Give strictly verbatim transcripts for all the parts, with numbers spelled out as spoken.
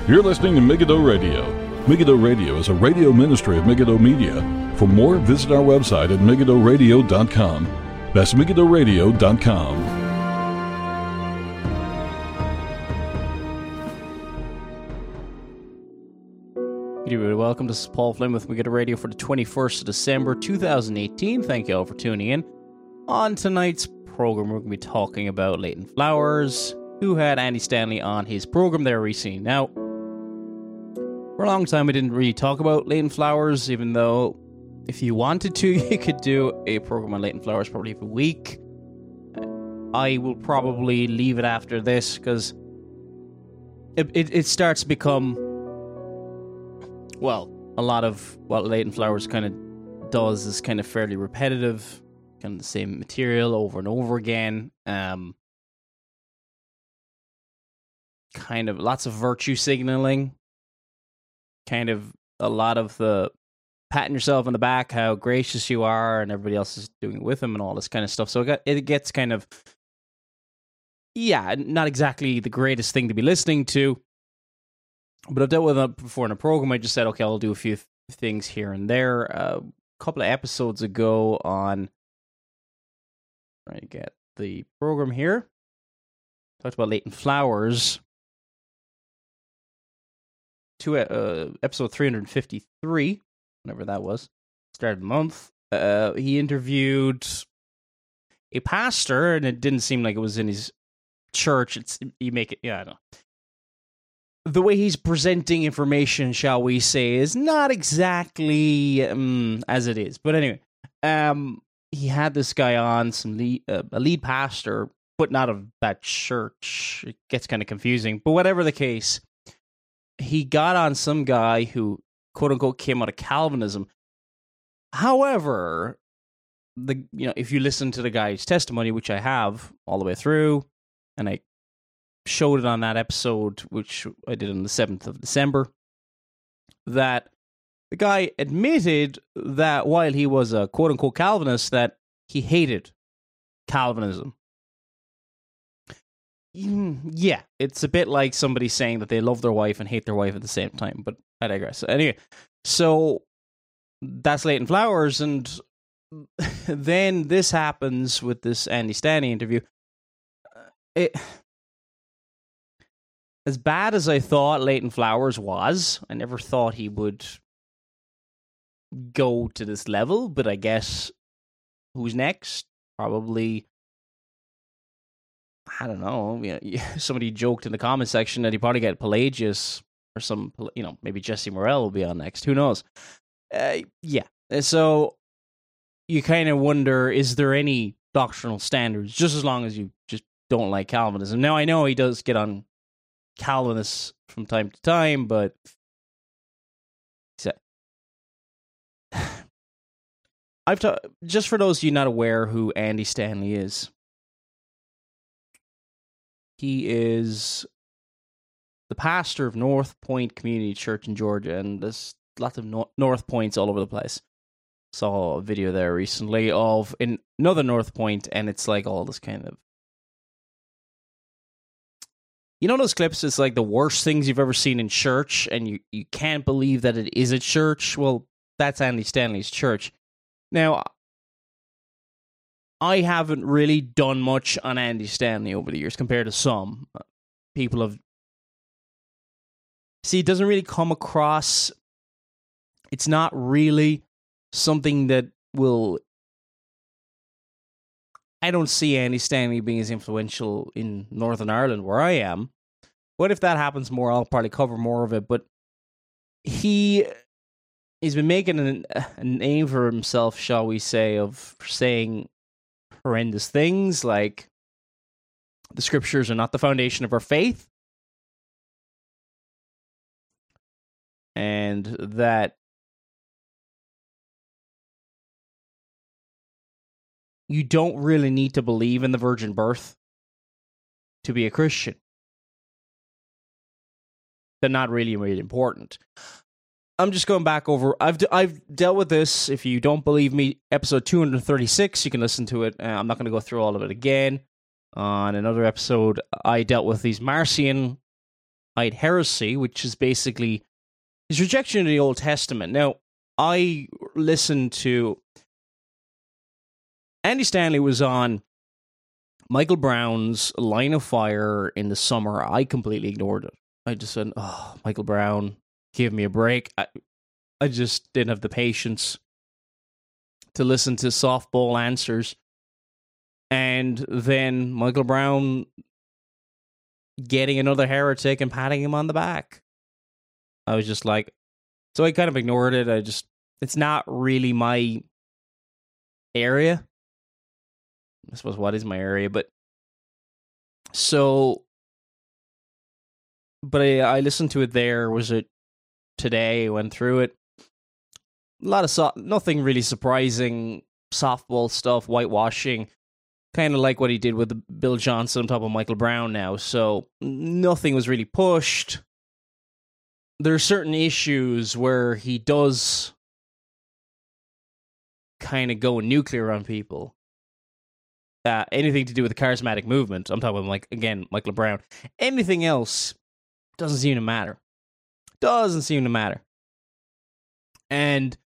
You're listening to Megiddo Radio. Megiddo Radio is a radio ministry of Megiddo Media. For more, visit our website at megiddo radio dot com. That's megiddo radio dot com. Good evening, welcome. This is Paul Flynn with Megiddo Radio for the twenty-first of December, two thousand eighteen. Thank you all for tuning in. On tonight's program, we're going to be talking about Leighton Flowers, who had Andy Stanley on his program there recently. Now, for a long time, we didn't really talk about Leighton Flowers, even though if you wanted to, you could do a program on Leighton Flowers probably every week. I will probably leave it after this, because it, it, it starts to become... Well, a lot of what Leighton Flowers kind of does is kind of fairly repetitive, kind of the same material over and over again. Um, kind of lots of virtue signaling, kind of a lot of the patting yourself on the back, how gracious you are, and everybody else is doing it with him and all this kind of stuff. So it, got, it gets kind of, yeah, not exactly the greatest thing to be listening to. But I've dealt with it before in a program. I just said, okay, I'll do a few th- things here and there. Uh, a couple of episodes ago on, trying to get the program here, talked about Leighton Flowers. To uh, episode three hundred fifty-three, whenever that was, started the month. Uh, he interviewed a pastor, and it didn't seem like it was in his church. It's you make it, yeah, I don't know. The way he's presenting information, shall we say, is not exactly um, as it is. But anyway, um, he had this guy on, some lead, uh, a lead pastor, but not of that church. It gets kind of confusing. But whatever the case, he got on some guy who, quote unquote, came out of Calvinism. However, the you know, if you listen to the guy's testimony, which I have all the way through, and I showed it on that episode, which I did on the seventh of December, that the guy admitted that while he was a quote-unquote Calvinist, that he hated Calvinism. Yeah, it's a bit like somebody saying that they love their wife and hate their wife at the same time, but I digress. Anyway, so that's Leighton Flowers, and then this happens with this Andy Stanley interview. It... As bad as I thought Leighton Flowers was, I never thought he would go to this level, but I guess who's next? Probably, I don't know, you know, somebody joked in the comment section that he probably get Pelagius or some, you know, maybe Jesse Morell will be on next. Who knows? Uh, yeah. So you kind of wonder, is there any doctrinal standards, just as long as you just don't like Calvinism? Now, I know he does get on Calvinists from time to time, but I've ta- just for those of you not aware who Andy Stanley is, he is the pastor of North Point Community Church in Georgia, and there's lots of no- North Points all over the place. Saw a video there recently of in another North Point, and it's like all this kind of, you know those clips, it's like the worst things you've ever seen in church, and you, you can't believe that it is a church? Well, that's Andy Stanley's church. Now, I haven't really done much on Andy Stanley over the years compared to some people have. See, it doesn't really come across, it's not really something that will... I don't see Andy Stanley being as influential in Northern Ireland, where I am. What if that happens more? I'll probably cover more of it. But he, he's been making an, a name for himself, shall we say, of saying horrendous things like the scriptures are not the foundation of our faith, and that you don't really need to believe in the virgin birth to be a Christian. They're not really, really important. I'm just going back over, I've I've dealt with this. If you don't believe me, episode two hundred thirty-six, you can listen to it. Uh, I'm not going to go through all of it again. On another episode, I dealt with these Marcion heresy, which is basically his rejection of the Old Testament. Now, I listened to... Andy Stanley was on Michael Brown's Line of Fire in the summer. I completely ignored it. I just said, oh, Michael Brown, give me a break. I, I just didn't have the patience to listen to softball answers. And then Michael Brown getting another heretic and patting him on the back. I was just like, so I kind of ignored it. I just, it's not really my area. I suppose what is my area, but so, but I, I listened to it there. Was it today? I went through it. A lot of, so- nothing really surprising, softball stuff, whitewashing, kind of like what he did with Bill Johnson on top of Michael Brown now. So nothing was really pushed. There are certain issues where he does kind of go nuclear on people. Uh, anything to do with the charismatic movement, I'm talking about, like, again, Michael Brown. Anything else doesn't seem to matter. Doesn't seem to matter. And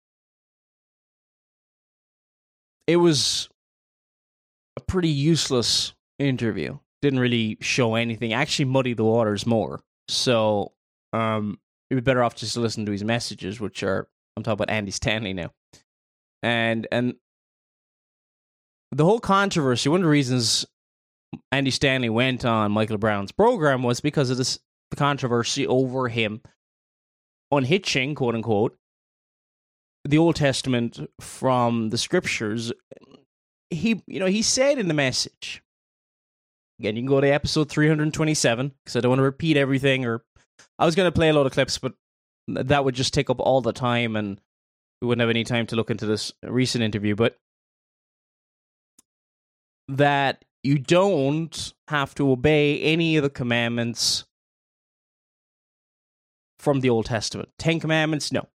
it was a pretty useless interview. Didn't really show anything. Actually muddied the waters more. So, um, you'd be better off just to listen to his messages, which are, I'm talking about Andy Stanley now. And, and, the whole controversy, one of the reasons Andy Stanley went on Michael Brown's program was because of this, the controversy over him unhitching, quote unquote, the Old Testament from the scriptures. He, you know, he said in the message, again, you can go to episode three hundred twenty-seven, because I don't want to repeat everything, or I was going to play a lot of clips, but that would just take up all the time, and we wouldn't have any time to look into this recent interview, but that you don't have to obey any of the commandments from the Old Testament. Ten Commandments, no.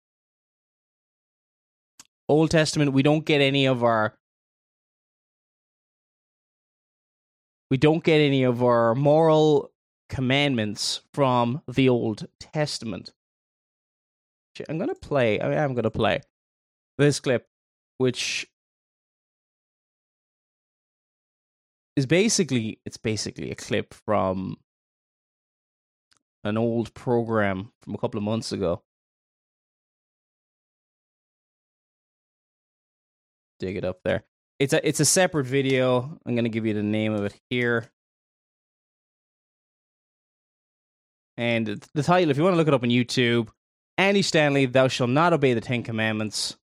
Old Testament, we don't get any of our we don't get any of our moral commandments from the Old Testament. I'm going to play, I am going to play this clip, which is basically, it's basically a clip from an old program from a couple of months ago. Dig it up there. It's a it's a separate video. I'm going to give you the name of it here. And the title, if you want to look it up on YouTube, Andy Stanley, Thou Shalt Not Obey the Ten Commandments.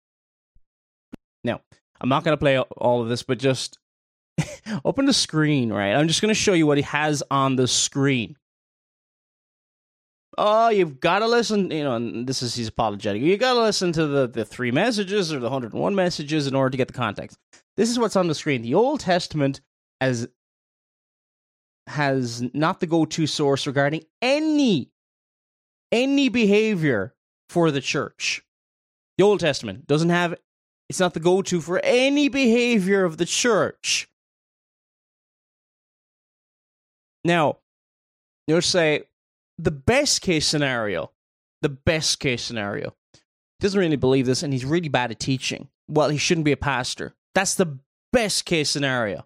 Now, I'm not going to play all of this, but just open the screen, right? I'm just going to show you what he has on the screen. Oh, you've got to listen, you know, and this is, he's apologetic. You got to listen to the, the three messages or the one hundred one messages in order to get the context. This is what's on the screen. The Old Testament has, has not the go-to source regarding any, any behavior for the church. The Old Testament doesn't have, it's not the go-to for any behavior of the church. Now, you'll say, the best case scenario, the best case scenario, he doesn't really believe this, and he's really bad at teaching. Well, he shouldn't be a pastor. That's the best case scenario.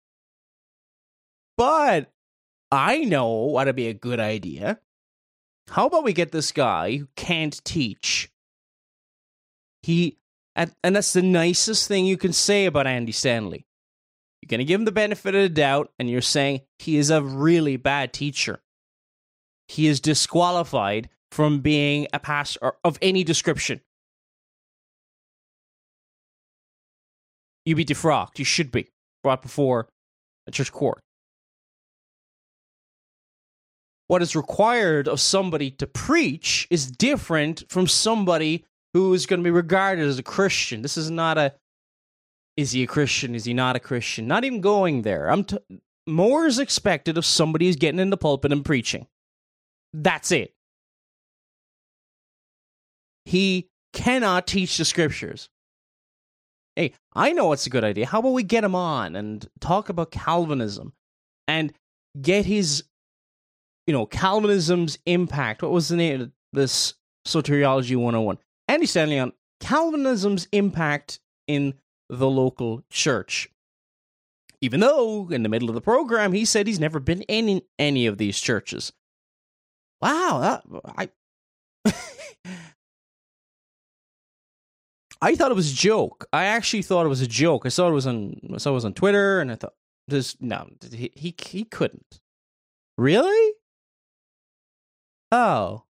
But I know what would be a good idea. How about we get this guy who can't teach? He, and, and that's the nicest thing you can say about Andy Stanley. You're going to give him the benefit of the doubt, and you're saying he is a really bad teacher. He is disqualified from being a pastor of any description. You be defrocked. You should be brought before a church court. What is required of somebody to preach is different from somebody who is going to be regarded as a Christian. This is not a, is he a Christian? Is he not a Christian? Not even going there. I'm t- more is expected of somebody who's getting in the pulpit and preaching. That's it. He cannot teach the scriptures. Hey, I know what's a good idea. How about we get him on and talk about Calvinism and get his, you know, Calvinism's impact. What was the name of this Soteriology one oh one? Andy Stanley on Calvinism's impact in the local church. Even though, in the middle of the program, he said he's never been in any of these churches. Wow, that, I... I thought it was a joke. I actually thought it was a joke. I saw it was on, I saw it was on Twitter, and I thought, this, no, he, he, he couldn't. Really? Oh.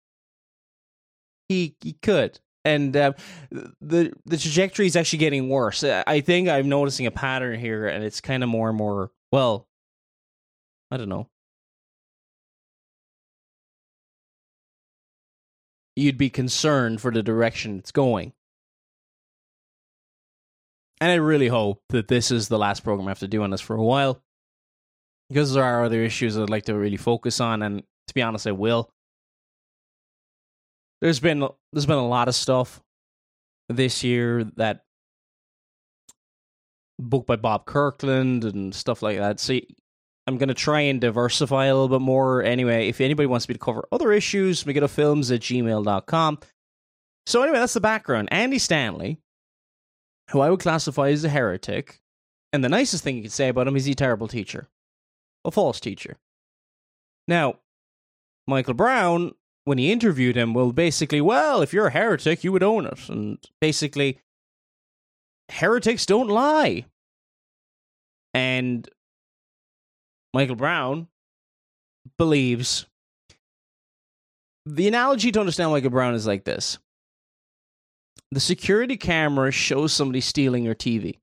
He, he could. And uh, the the trajectory is actually getting worse. I think I'm noticing a pattern here, and it's kind of more and more, well, I don't know. You'd be concerned for the direction it's going. And I really hope that this is the last program I have to do on this for a while, because there are other issues I'd like to really focus on, and to be honest, I will. There's been there's been a lot of stuff this year, that book by Bob Kirkland and stuff like that. So I'm going to try and diversify a little bit more. Anyway, if anybody wants me to cover other issues, megiddo.films at gmail dot com. So anyway, that's the background. Andy Stanley, who I would classify as a heretic, and the nicest thing you could say about him is he's a terrible teacher. A false teacher. Now, Michael Brown, when he interviewed him, well, basically, well, if you're a heretic, you would own it. And basically, heretics don't lie. And Michael Brown believes... The analogy to understand Michael Brown is like this. The security camera shows somebody stealing your T V.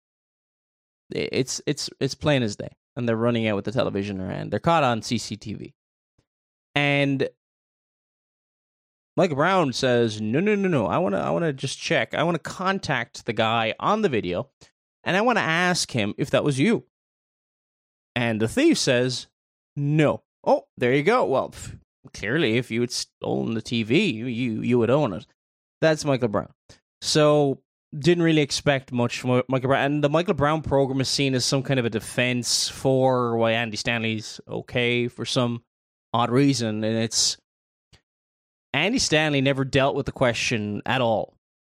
It's it's it's plain as day. And they're running out with the television around. They're caught on C C T V. And Michael Brown says, no, no, no, no. I want to I want to just check. I want to contact the guy on the video, and I want to ask him if that was you. And the thief says, no. Oh, there you go. Well, pff, clearly, if you had stolen the T V, you, you would own it. That's Michael Brown. So, didn't really expect much from Michael Brown. And the Michael Brown program is seen as some kind of a defense for why Andy Stanley's okay for some odd reason. And it's... Andy Stanley never dealt with the question at all.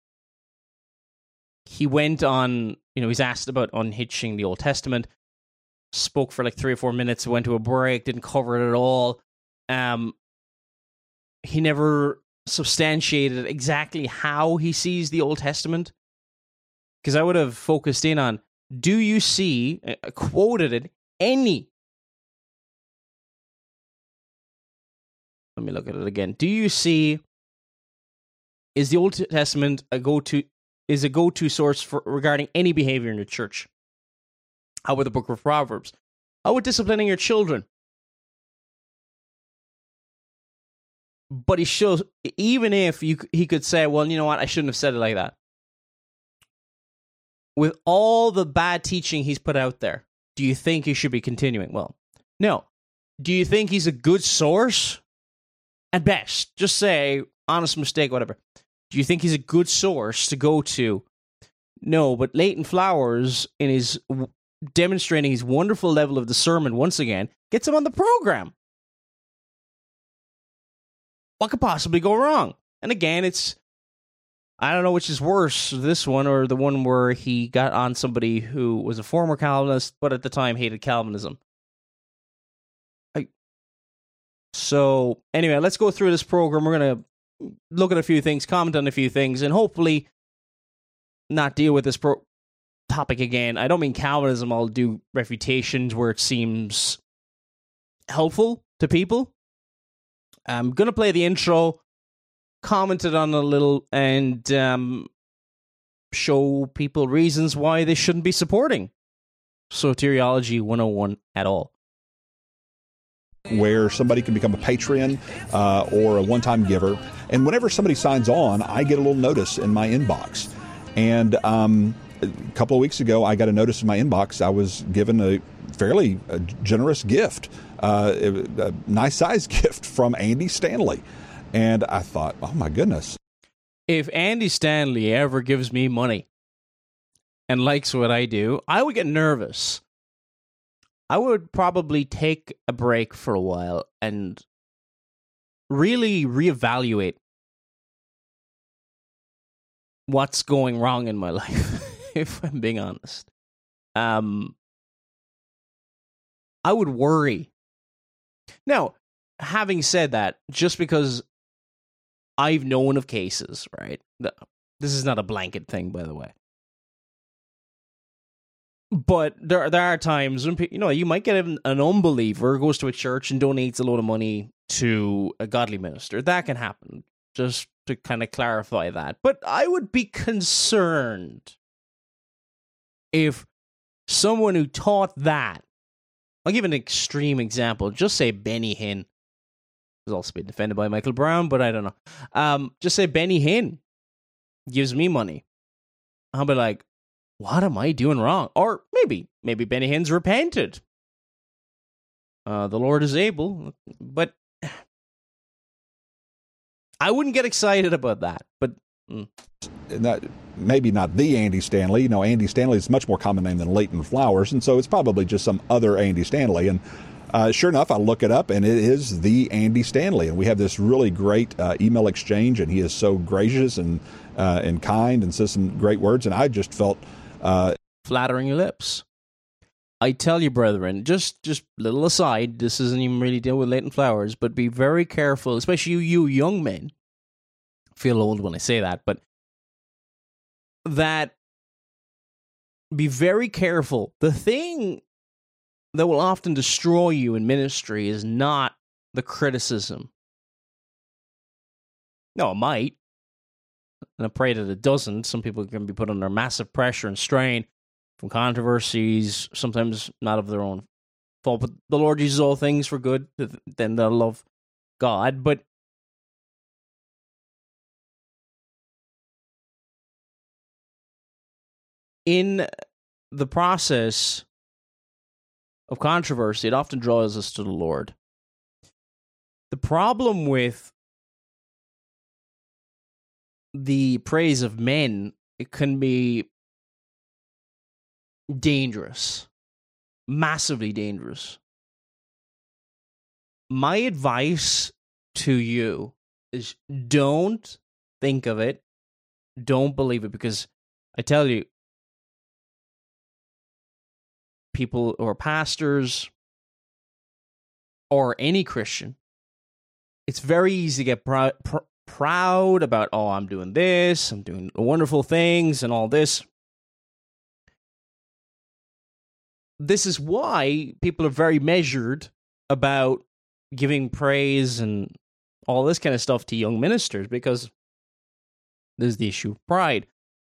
He went on, you know, he's asked about unhitching the Old Testament, spoke for like three or four minutes, went to a break, didn't cover it at all. Um, he never substantiated exactly how he sees the Old Testament. Because I would have focused in on, do you see, uh, quoted it, any... Let me look at it again. Do you see, is the Old Testament a go-to, is a go-to source for regarding any behavior in the church? How about the book of Proverbs? How about disciplining your children? But he shows, even if you he could say, well, you know what, I shouldn't have said it like that. With all the bad teaching he's put out there, do you think he should be continuing? Well, no. Do you think he's a good source? At best, just say, honest mistake, whatever. Do you think he's a good source to go to? No, but Leighton Flowers, in his w- demonstrating his wonderful level of discernment once again, gets him on the program. What could possibly go wrong? And again, it's, I don't know which is worse, this one or the one where he got on somebody who was a former Calvinist, but at the time hated Calvinism. So, anyway, let's go through this program. We're going to look at a few things, comment on a few things, and hopefully not deal with this pro- topic again. I don't mean Calvinism. I'll do refutations where it seems helpful to people. I'm going to play the intro, commented on it a little, and um, show people reasons why they shouldn't be supporting Soteriology one oh one at all. Where somebody can become a patron uh, or a one-time giver. And whenever somebody signs on, I get a little notice in my inbox. And um, a couple of weeks ago, I got a notice in my inbox. I was given a fairly uh, generous gift, uh, a, a nice-sized gift from Andy Stanley. And I thought, oh, my goodness. If Andy Stanley ever gives me money and likes what I do, I would get nervous. I would probably take a break for a while and really reevaluate what's going wrong in my life, if I'm being honest. Um, I would worry. Now, having said that, just because I've known of cases, right? This is not a blanket thing, by the way. But there, there are times when, you know, you might get an, an unbeliever who goes to a church and donates a load of money to a godly minister. That can happen, just to kind of clarify that. But I would be concerned if someone who taught that, I'll give an extreme example, just say Benny Hinn, who's also been defended by Michael Brown, but I don't know. Um, just say Benny Hinn gives me money. I'll be like, what am I doing wrong? Or maybe, maybe Benny Hinn's repented. Uh, the Lord is able, but I wouldn't get excited about that. But mm. that, maybe not the Andy Stanley. You know, Andy Stanley is a much more common name than Leighton Flowers, and so it's probably just some other Andy Stanley. And uh, sure enough, I look it up, and it is the Andy Stanley. And we have this really great uh, email exchange, and he is so gracious and uh, and kind and says some great words. And I just felt uh, flattering your lips. I tell you, brethren, just just little aside, this isn't even really deal with Leighton Flowers, but be very careful, especially you, you young men. I feel old when I say that, but that be very careful. The thing that will often destroy you in ministry is not the criticism. No, it might. And I pray that it doesn't. Some people can be put under massive pressure and strain from controversies, sometimes not of their own fault, but the Lord uses all things for good, then they'll love God. But in the process of controversy, it often draws us to the Lord. The problem with the praise of men, it can be dangerous, massively dangerous. My advice to you is don't think of it, don't believe it, because I tell you, people or pastors or any Christian, it's very easy to get pr- pr- proud about, oh, I'm doing this, I'm doing wonderful things and all this. This is why people are very measured about giving praise and all this kind of stuff to young ministers, because there's the issue of pride.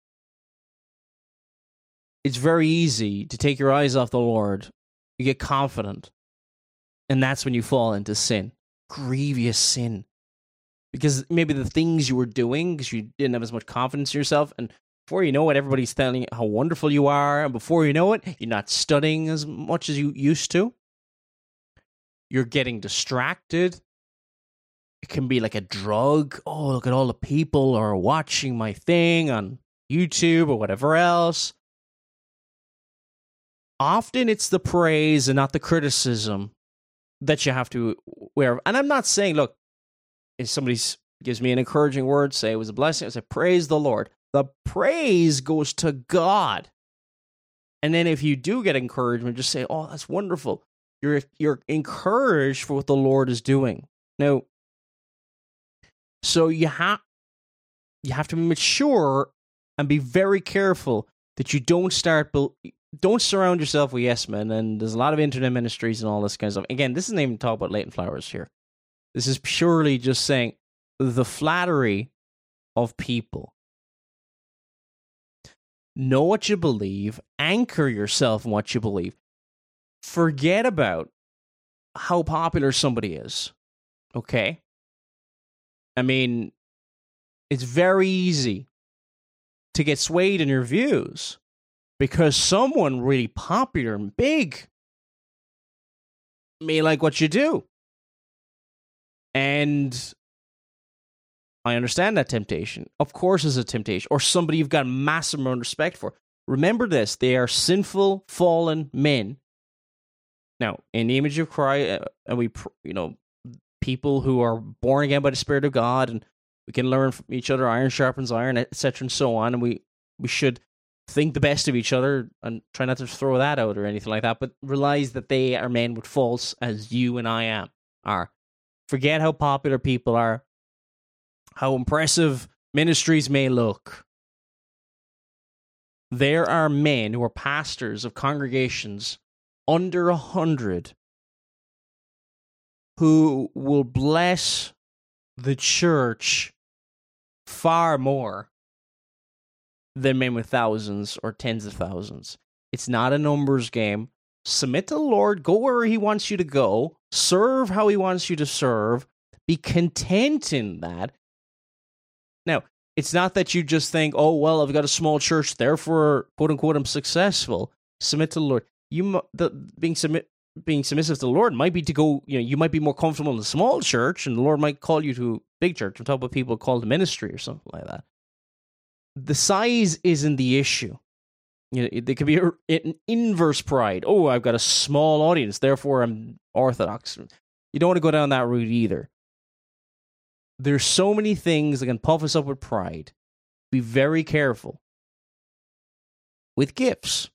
It's very easy to take your eyes off the Lord. You get confident. And that's when you fall into sin. Grievous sin. Because maybe the things you were doing, because you didn't have as much confidence in yourself, and before you know it, everybody's telling you how wonderful you are, and before you know it, you're not studying as much as you used to. You're getting distracted. It can be like a drug. Oh, look at all the people are watching my thing on YouTube or whatever else. Often it's the praise and not the criticism that you have to wear. And I'm not saying, look, if somebody gives me an encouraging word, say it was a blessing, I say, praise the Lord. The praise goes to God. And then if you do get encouragement, just say, oh, that's wonderful. You're, you're encouraged for what the Lord is doing. Now, so you have, you have to be mature and be very careful that you don't start, don't surround yourself with yes men. And there's a lot of internet ministries and all this kind of stuff. Again, this isn't even talk about Leighton Flowers here. This is purely just saying the flattery of people. Know what you believe. Anchor yourself in what you believe. Forget about how popular somebody is. Okay? I mean, it's very easy to get swayed in your views because someone really popular and big may like what you do. And I understand that temptation. Of course it's a temptation. Or somebody you've got a massive amount of respect for. Remember this, they are sinful, fallen men Now, in the image of Christ, uh, and we, you know, people who are born again by the Spirit of God, and we can learn from each other. Iron sharpens iron, et cetera, and so on. And we we should think the best of each other and try not to throw that out or anything like that. But realize that they are men with faults, as you and I am are. Forget how popular people are, how impressive ministries may look. There are men who are pastors of congregations under a hundred who will bless the church far more than men with thousands or tens of thousands. It's not a numbers game. Submit to the Lord, go where he wants you to go, serve how he wants you to serve, be content in that. Now, it's not that you just think, oh, well, I've got a small church, therefore, quote unquote, I'm successful. Submit to the Lord. You the, being submit being submissive to the Lord might be to go, you know, you might be more comfortable in a small church, and the Lord might call you to a big church. I'm talking about people called to ministry or something like that. The size isn't the issue. You know, there could be a, an inverse pride. Oh, I've got a small audience, therefore I'm orthodox. You don't want to go down that route either. There's so many things that can puff us up with pride. Be very careful with gifts.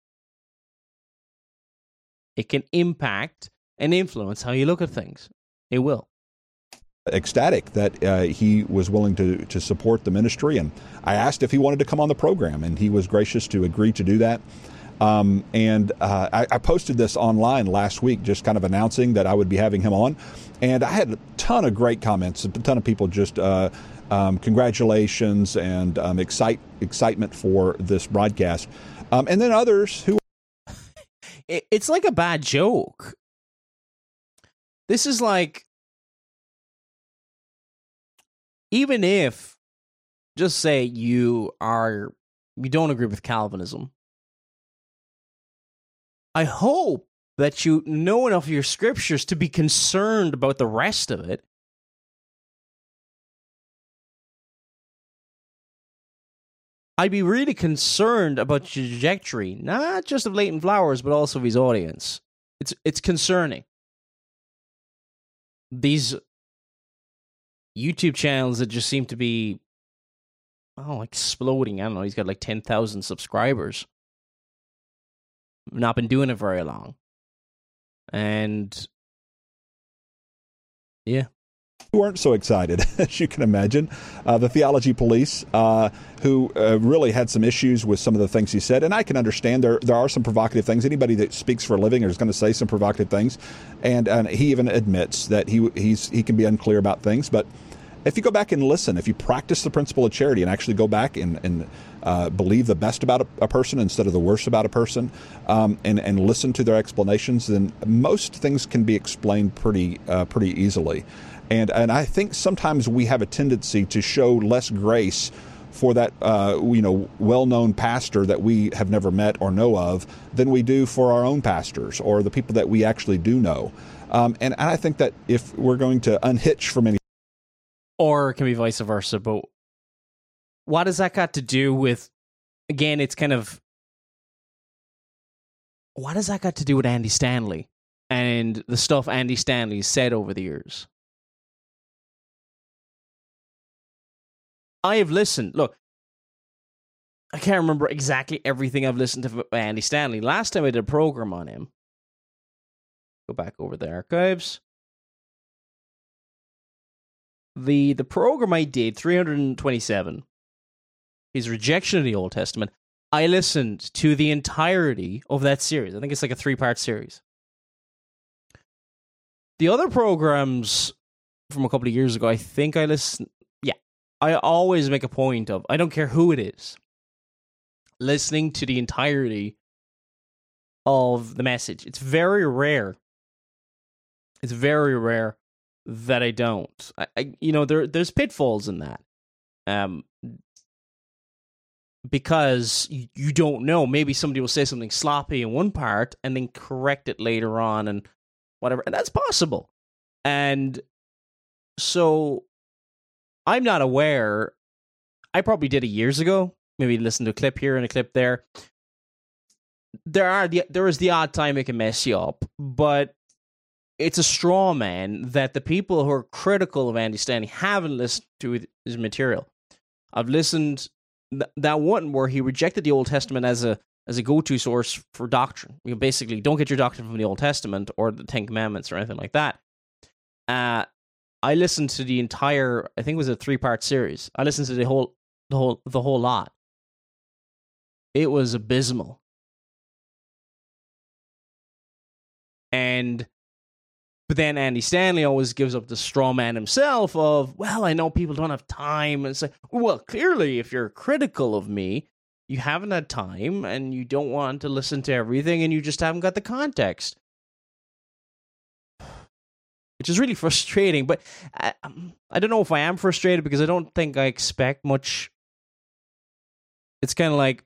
It can impact and influence how you look at things. It will. Ecstatic that uh, he was willing to to support the ministry, and I asked if he wanted to come on the program, and he was gracious to agree to do that. Um, and uh, I, I posted this online last week, just kind of announcing that I would be having him on, and I had a ton of great comments, a ton of people just uh, um, congratulations and um, excite excitement for this broadcast, um, and then others who. It's like a bad joke. This is like, even if, just say you are, you don't agree with Calvinism, I hope that you know enough of your scriptures to be concerned about the rest of it. I'd be really concerned about the trajectory, not just of Leighton Flowers, but also of his audience. It's it's concerning. These YouTube channels that just seem to be, oh, exploding. I don't know, he's got like ten thousand subscribers. Not been doing it very long. And, yeah. Who weren't so excited, as you can imagine. Uh, the Theology Police, uh, who uh, really had some issues with some of the things he said. And I can understand there there are some provocative things. Anybody that speaks for a living is going to say some provocative things. And, and he even admits that he he's he can be unclear about things. But if you go back and listen, if you practice the principle of charity and actually go back and, and uh, believe the best about a, a person instead of the worst about a person, um, and, and listen to their explanations, then most things can be explained pretty uh, pretty easily. And and I think sometimes we have a tendency to show less grace for that uh, you know well-known pastor that we have never met or know of than we do for our own pastors or the people that we actually do know. Um, and, and I think that if we're going to unhitch from any, or it can be vice versa. But what has that got to do with? Again, it's kind of, what has that got to do with Andy Stanley and the stuff Andy Stanley said over the years? I have listened. Look, I can't remember exactly everything I've listened to Andy Stanley. Last time I did a program on him, go back over the archives. The the program I did, three hundred twenty-seven, his rejection of the Old Testament, I listened to the entirety of that series. I think it's like a three-part series. The other programs from a couple of years ago, I think I listened... I always make a point of, I don't care who it is, listening to the entirety of the message. It's very rare. It's very rare that I don't. I, I you know, there there's pitfalls in that. Um, because you, you don't know. Maybe somebody will say something sloppy in one part and then correct it later on and whatever. And that's possible. And so I'm not aware. I probably did it years ago. Maybe listen to a clip here and a clip there. there are the there is the odd time it can mess you up, but it's a straw man that the people who are critical of Andy Stanley haven't listened to his material. I've listened th- that one where he rejected the Old Testament as a as a go-to source for doctrine. You know, basically, don't get your doctrine from the Old Testament or the Ten Commandments or anything like that. Uh, I listened to the entire, I think it was a three-part series. I listened to the whole, the whole, the whole lot. It was abysmal. And, but then Andy Stanley always gives up the straw man himself of, well, I know people don't have time. And it's like, well, clearly, if you're critical of me, you haven't had time and you don't want to listen to everything and you just haven't got the context. Which is really frustrating, but I, I don't know if I am frustrated because I don't think I expect much. It's kind of like,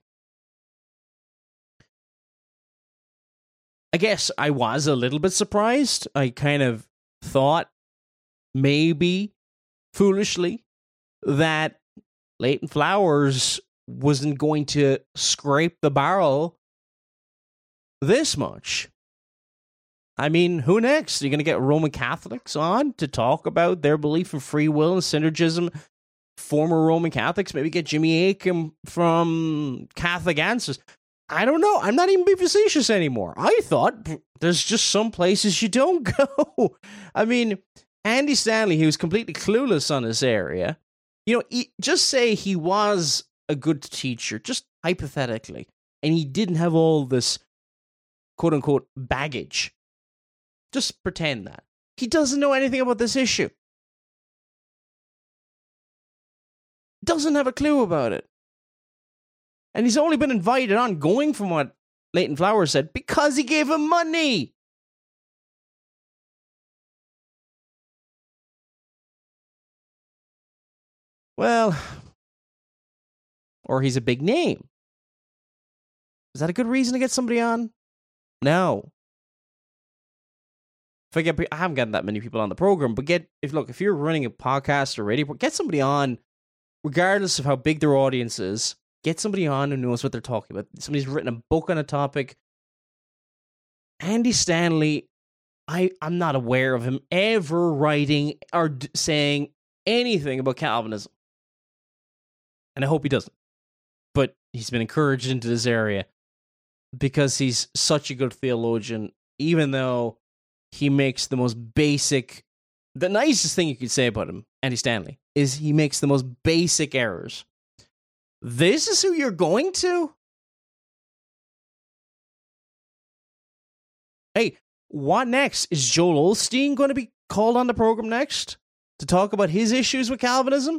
I guess I was a little bit surprised. I kind of thought, maybe, foolishly, that Leighton Flowers wasn't going to scrape the barrel this much. I mean, who next? Are you going to get Roman Catholics on to talk about their belief in free will and synergism? Former Roman Catholics, maybe get Jimmy Akin from Catholic Answers. I don't know. I'm not even being facetious anymore. I thought there's just some places you don't go. I mean, Andy Stanley, he was completely clueless on this area. You know, he, just say he was a good teacher, just hypothetically, and he didn't have all this quote-unquote baggage. Just pretend that. He doesn't know anything about this issue. Doesn't have a clue about it. And he's only been invited on, going from what Leighton Flowers said, because he gave him money. Well, or he's a big name. Is that a good reason to get somebody on? No. If I get, I haven't gotten that many people on the program, but get, if look, if you're running a podcast or radio, get somebody on, regardless of how big their audience is. Get somebody on who knows what they're talking about. Somebody's written a book on a topic. Andy Stanley, I, I'm not aware of him ever writing or d- saying anything about Calvinism. And I hope he doesn't. But he's been encouraged into this area because he's such a good theologian, even though he makes the most basic... The nicest thing you could say about him, Andy Stanley, is he makes the most basic errors. This is who you're going to? Hey, what next? Is Joel Osteen going to be called on the program next to talk about his issues with Calvinism?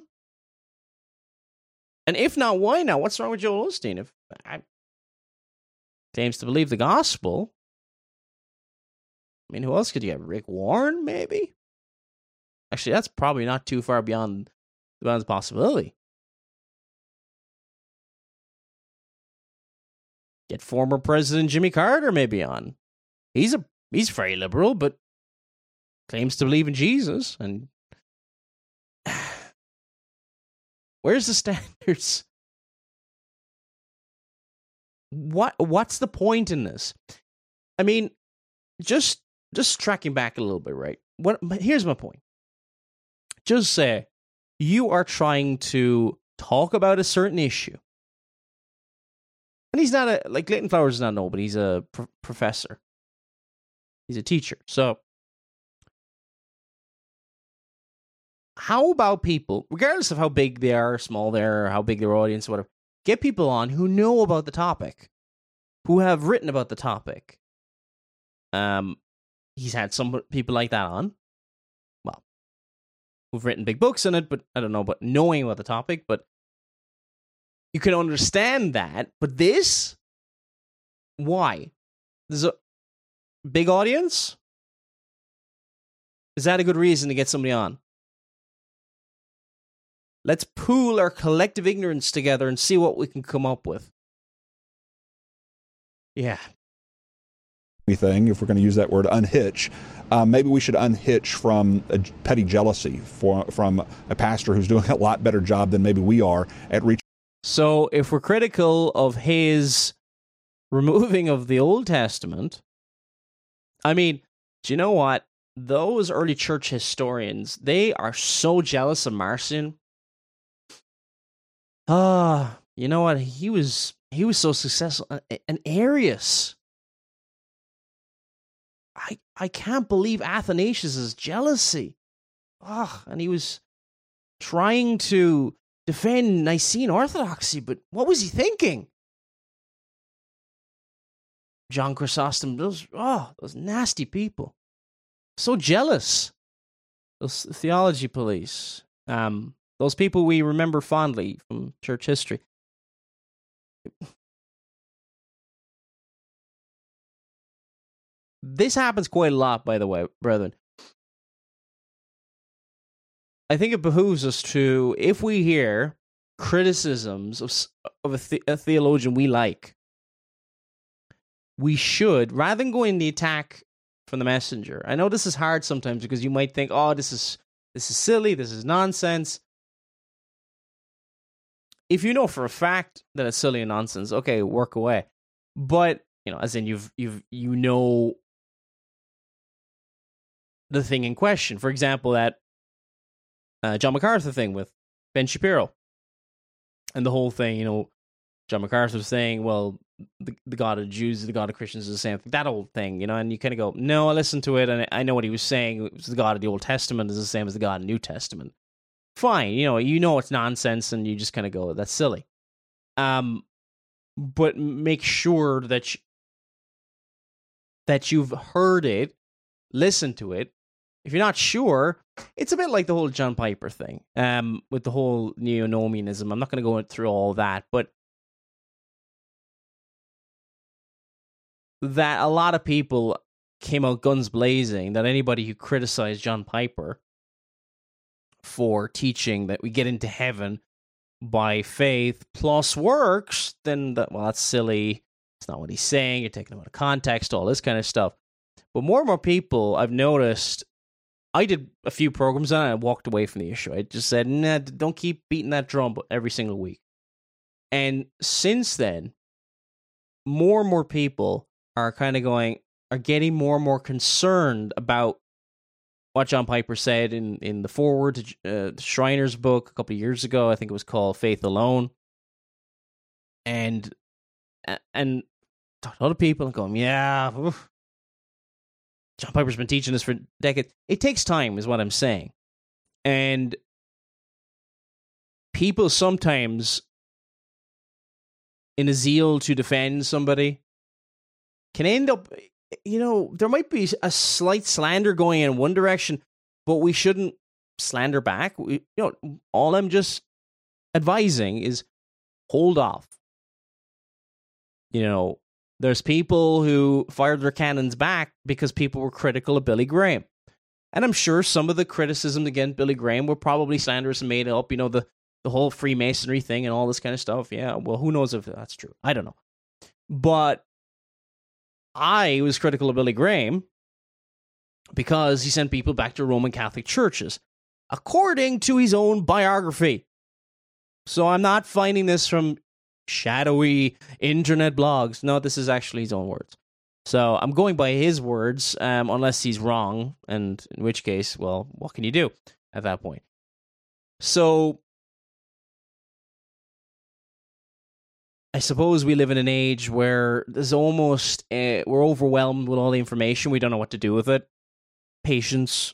And if not, why not? What's wrong with Joel Osteen? If I claims to believe the gospel, I mean, who else could you have? Rick Warren, maybe? Actually, that's probably not too far beyond, beyond the possibility. Get former President Jimmy Carter maybe on. He's a he's very liberal, but claims to believe in Jesus. And where's the standards? What what's the point in this? I mean, just just tracking back a little bit, right? What here's my point. Just say you are trying to talk about a certain issue. And he's not a, like, Leighton Flowers is not nobody. He's a pr- professor. He's a teacher. So, how about people, regardless of how big they are, small they are, how big their audience, whatever, get people on who know about the topic, who have written about the topic. Um, he's had some people like that on. Well, who've written big books on it, but I don't know about knowing about the topic, but you can understand that, but this, why? There's a big audience? Is that a good reason to get somebody on? Let's pool our collective ignorance together and see what we can come up with. Yeah. Thing, if we're going to use that word, unhitch, um, maybe we should unhitch from a petty jealousy for, from a pastor who's doing a lot better job than maybe we are at reaching. So if we're critical of his removing of the Old Testament. I mean, do you know what? Those early church historians, they are so jealous of Marcion. Ah, uh, you know what? He was he was so successful. And Arius. I I can't believe Athanasius' jealousy. Ah, and he was trying to defend Nicene orthodoxy, but what was he thinking? John Chrysostom, those oh, those nasty people. So jealous. Those theology police. Um, those people we remember fondly from church history. This happens quite a lot, by the way, brethren. I think it behooves us to, if we hear criticisms of, of a, the, a theologian we like, we should, rather than going the attack from the messenger. I know this is hard sometimes because you might think, oh, this is this is silly, this is nonsense. If you know for a fact that it's silly and nonsense, okay, work away. But, you know, as in you've you've you know the thing in question. For example, that uh, John MacArthur thing with Ben Shapiro. And the whole thing, you know, John MacArthur was saying, well, the, the God of the Jews, the God of Christians is the same thing. That old thing, you know, and you kind of go, no, I listened to it, and I know what he was saying. It was the God of the Old Testament is the same as the God of the New Testament. Fine, you know, you know it's nonsense, and you just kind of go, that's silly. Um, but make sure that you, that you've heard it, listened to it. If you're not sure, it's a bit like the whole John Piper thing, um, with the whole neo-nomianism. I'm not going to go through all that, but that a lot of people came out guns blazing that anybody who criticized John Piper for teaching that we get into heaven by faith plus works, then that, well, that's silly. It's not what he's saying. You're taking him out of context, all this kind of stuff. But more and more people, I've noticed, I did a few programs on it, and I walked away from the issue. I just said, nah, don't keep beating that drum every single week. And since then, more and more people are kind of going, are getting more and more concerned about what John Piper said in, in the foreword to uh, Schreiner's book a couple of years ago. I think it was called Faith Alone. And and talk to other people and going, yeah, oof. John Piper's been teaching this for decades. It takes time, is what I'm saying. And people sometimes, in a zeal to defend somebody, can end up, you know, there might be a slight slander going in one direction, but we shouldn't slander back. We, you know, all I'm just advising is hold off. You know, there's people who fired their cannons back because people were critical of Billy Graham. And I'm sure some of the criticism against Billy Graham were probably slanderous and made up, you know, the, the whole Freemasonry thing and all this kind of stuff. Yeah, well, who knows if that's true? I don't know. But I was critical of Billy Graham because he sent people back to Roman Catholic churches, according to his own biography. So I'm not finding this from shadowy internet blogs. No, this is actually his own words. So I'm going by his words, um, unless he's wrong, and in which case, well, what can you do at that point? So I suppose we live in an age where there's almost, uh, we're overwhelmed with all the information. We don't know what to do with it. Patience.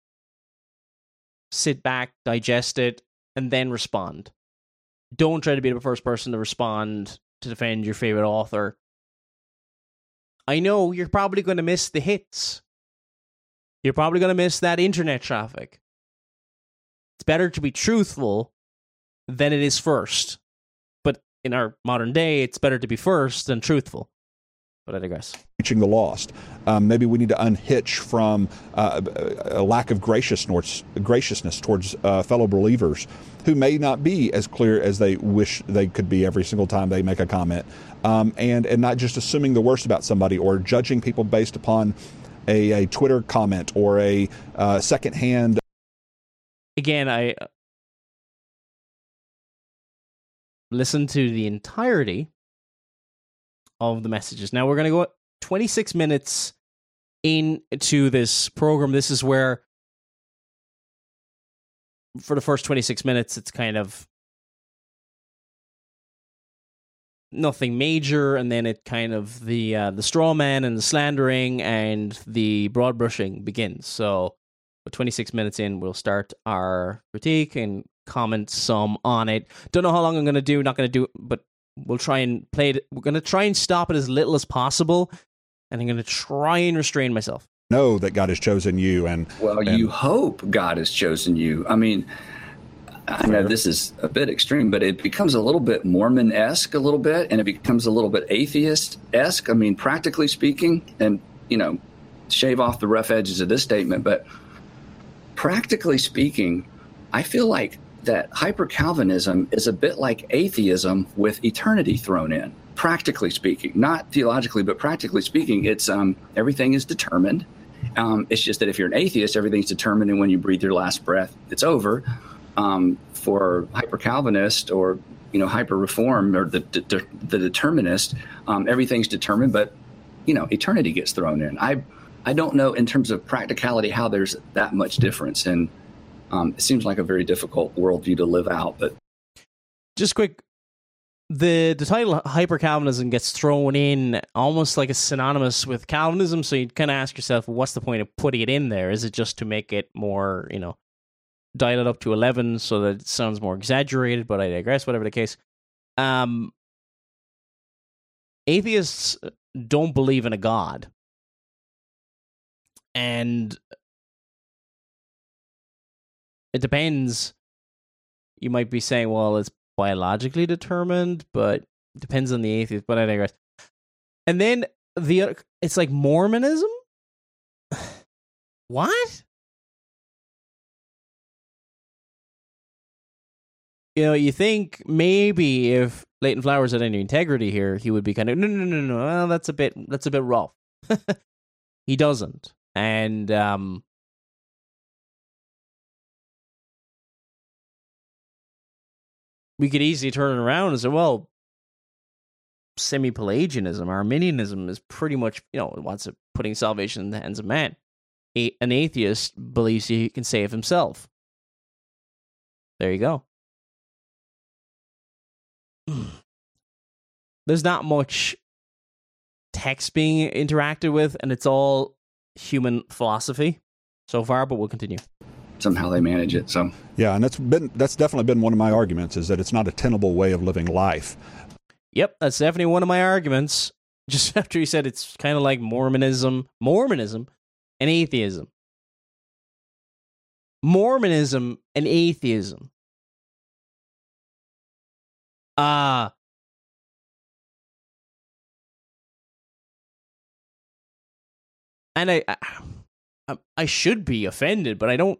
Sit back, digest it, and then respond. Don't try to be the first person to respond to defend your favorite author. I know you're probably going to miss the hits. You're probably going to miss that internet traffic. It's better to be truthful than it is first. But in our modern day, it's better to be first than truthful. But I digress. Reaching the lost. Um, maybe we need to unhitch from uh, a lack of graciousness, graciousness towards uh, fellow believers who may not be as clear as they wish they could be every single time they make a comment, um, and and not just assuming the worst about somebody or judging people based upon a, a Twitter comment or a uh, secondhand. Again, I listened to the entirety of the messages. Now we're going to go twenty-six minutes into this program. This is where, for the first twenty-six minutes, it's kind of nothing major, and then it kind of the uh, the straw man and the slandering and the broad brushing begins. So, with twenty-six minutes in, we'll start our critique and comment some on it. Don't know how long I'm going to do. Not going to do it, but we'll try and play it. We're going to try and stop it as little as possible, and I'm going to try and restrain myself. Know that God has chosen you, and well, and, you hope God has chosen you. I mean, I know this is a bit extreme, but it becomes a little bit Mormon-esque a little bit, and it becomes a little bit atheist-esque. I mean, practically speaking, and, you know, shave off the rough edges of this statement, but practically speaking, I feel like that hyper-Calvinism is a bit like atheism with eternity thrown in, practically speaking. Not theologically, but practically speaking, it's um, everything is determined. Um, it's just that if you're an atheist, everything's determined, and when you breathe your last breath, it's over. Um, for hyper-Calvinist or, you know, hyper-reform or the the, the determinist, um, everything's determined, but, you know, eternity gets thrown in. I I don't know in terms of practicality how there's that much difference, and um, it seems like a very difficult worldview to live out. But just quick, the the title hyper-Calvinism gets thrown in almost like it's synonymous with Calvinism, so you kind of ask yourself, well, what's the point of putting it in there? Is it just to make it more, you know, dial it up to eleven so that it sounds more exaggerated, but I digress, whatever the case. Um, atheists don't believe in a God. And it depends. You might be saying, well, it's biologically determined, but it depends on the atheist, but I digress. And then the it's like Mormonism? What? You know, you think maybe if Leighton Flowers had any integrity here, he would be kind of, no, no, no, no, well, that's a bit, that's a bit rough. He doesn't. And, um, we could easily turn it around and say, well, semi-Pelagianism, Arminianism is pretty much, you know, wants it putting salvation in the hands of man. A- an atheist believes he can save himself. There you go. There's not much text being interacted with, and it's all human philosophy so far, but we'll continue. Somehow they manage it. So yeah, and that's been that's definitely been one of my arguments, is that it's not a tenable way of living life. Yep, that's definitely one of my arguments. Just after you said it's kind of like Mormonism, Mormonism and atheism. Mormonism and atheism. Ah. Uh, and I, I, I should be offended, but I don't.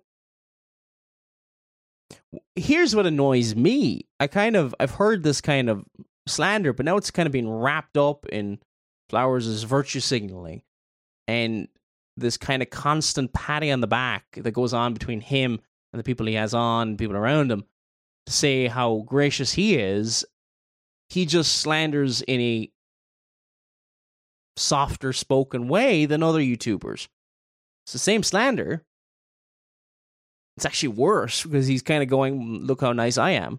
Here's what annoys me. I kind of, I've heard this kind of slander, but now it's kind of being wrapped up in Flowers' virtue signaling and this kind of constant patting on the back that goes on between him and the people he has on, people around him, to say how gracious he is. He just slanders in a softer spoken way than other YouTubers. It's the same slander. It's actually worse because he's kind of going, look how nice I am.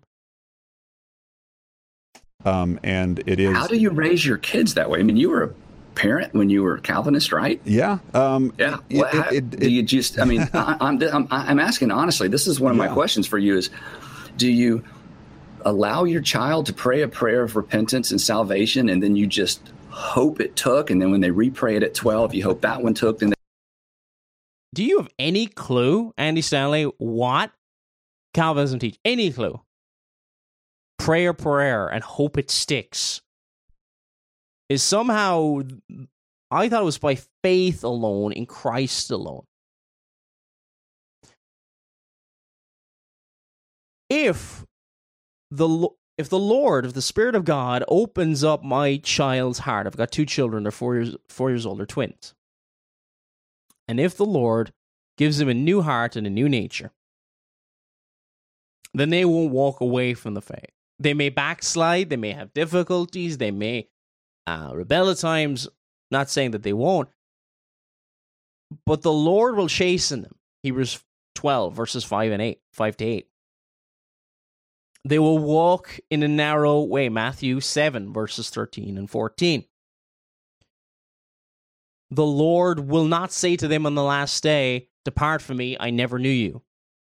Um, and it is. How do you raise your kids that way? I mean, you were a parent when you were Calvinist, right? Yeah. Um, yeah. It, well, how, it, it, do you just, I mean, I, I'm, I'm, I'm asking honestly, this is one of yeah. my questions for you is, do you allow your child to pray a prayer of repentance and salvation, and then you just hope it took, and then when they re-pray it at twelve, you hope that one took, then they- Do you have any clue, Andy Stanley, what Calvinism teach? Any clue? Pray a prayer and hope it sticks. Is somehow, I thought it was by faith alone, in Christ alone. If the if the Lord, if the Spirit of God opens up my child's heart, I've got two children, they're four years four years old, they're twins. And if the Lord gives them a new heart and a new nature, then they won't walk away from the faith. They may backslide, they may have difficulties, they may uh, rebel at times, not saying that they won't, but the Lord will chasten them. Hebrews twelve, verses five and eight, five to eight. They will walk in a narrow way. Matthew seven, verses thirteen and fourteen. The Lord will not say to them on the last day, "Depart from me, I never knew you."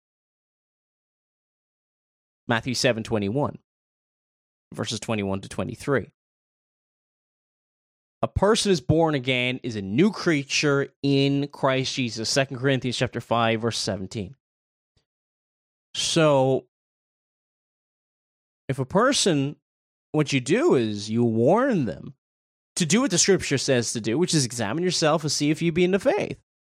Matthew seven, twenty-one, verses twenty-one to twenty-three. A person is born again is a new creature in Christ Jesus. Second Corinthians chapter five, verse seventeen. So, if a person, what you do is you warn them to do what the Scripture says to do, which is examine yourself and see if you be in the faith.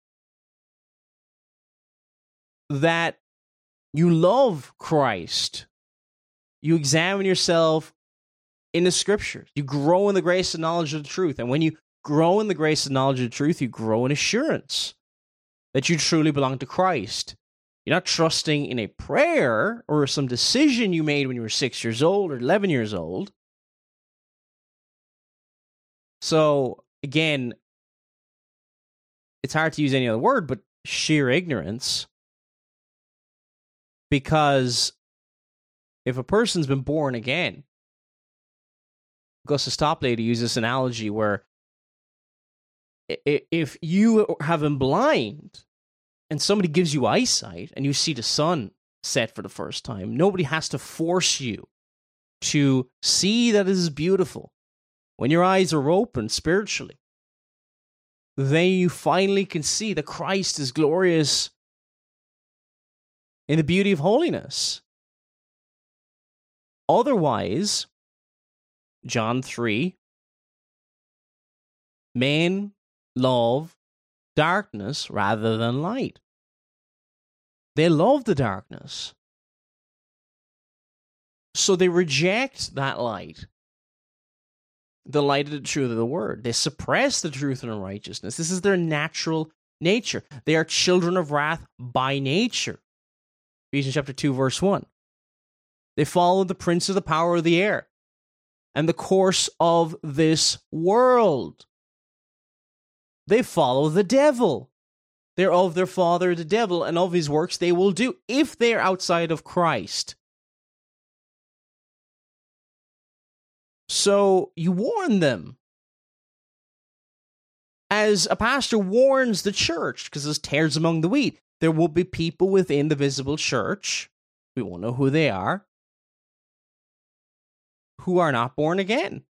That you love Christ. You examine yourself in the Scriptures. You grow in the grace and knowledge of the truth. And when you grow in the grace and knowledge of the truth, you grow in assurance that you truly belong to Christ. You're not trusting in a prayer or some decision you made when you were six years old or eleven years old. So, again, it's hard to use any other word, but sheer ignorance. Because if a person's been born again, Augustus Toplady uses this analogy where if you have been blind and somebody gives you eyesight and you see the sun set for the first time, nobody has to force you to see that it is beautiful. When your eyes are open spiritually, then you finally can see that Christ is glorious in the beauty of holiness. Otherwise, John three, men love darkness rather than light. They love the darkness. So they reject that light, the light of the truth of the word. They suppress the truth and righteousness. This is their natural nature. They are children of wrath by nature. Ephesians chapter two, verse one. They follow the prince of the power of the air and the course of this world. They follow the devil. They're of their father, the devil, and of his works they will do if they're outside of Christ. So you warn them. As a pastor warns the church, because there's tares among the wheat, there will be people within the visible church, we won't know who they are, who are not born again.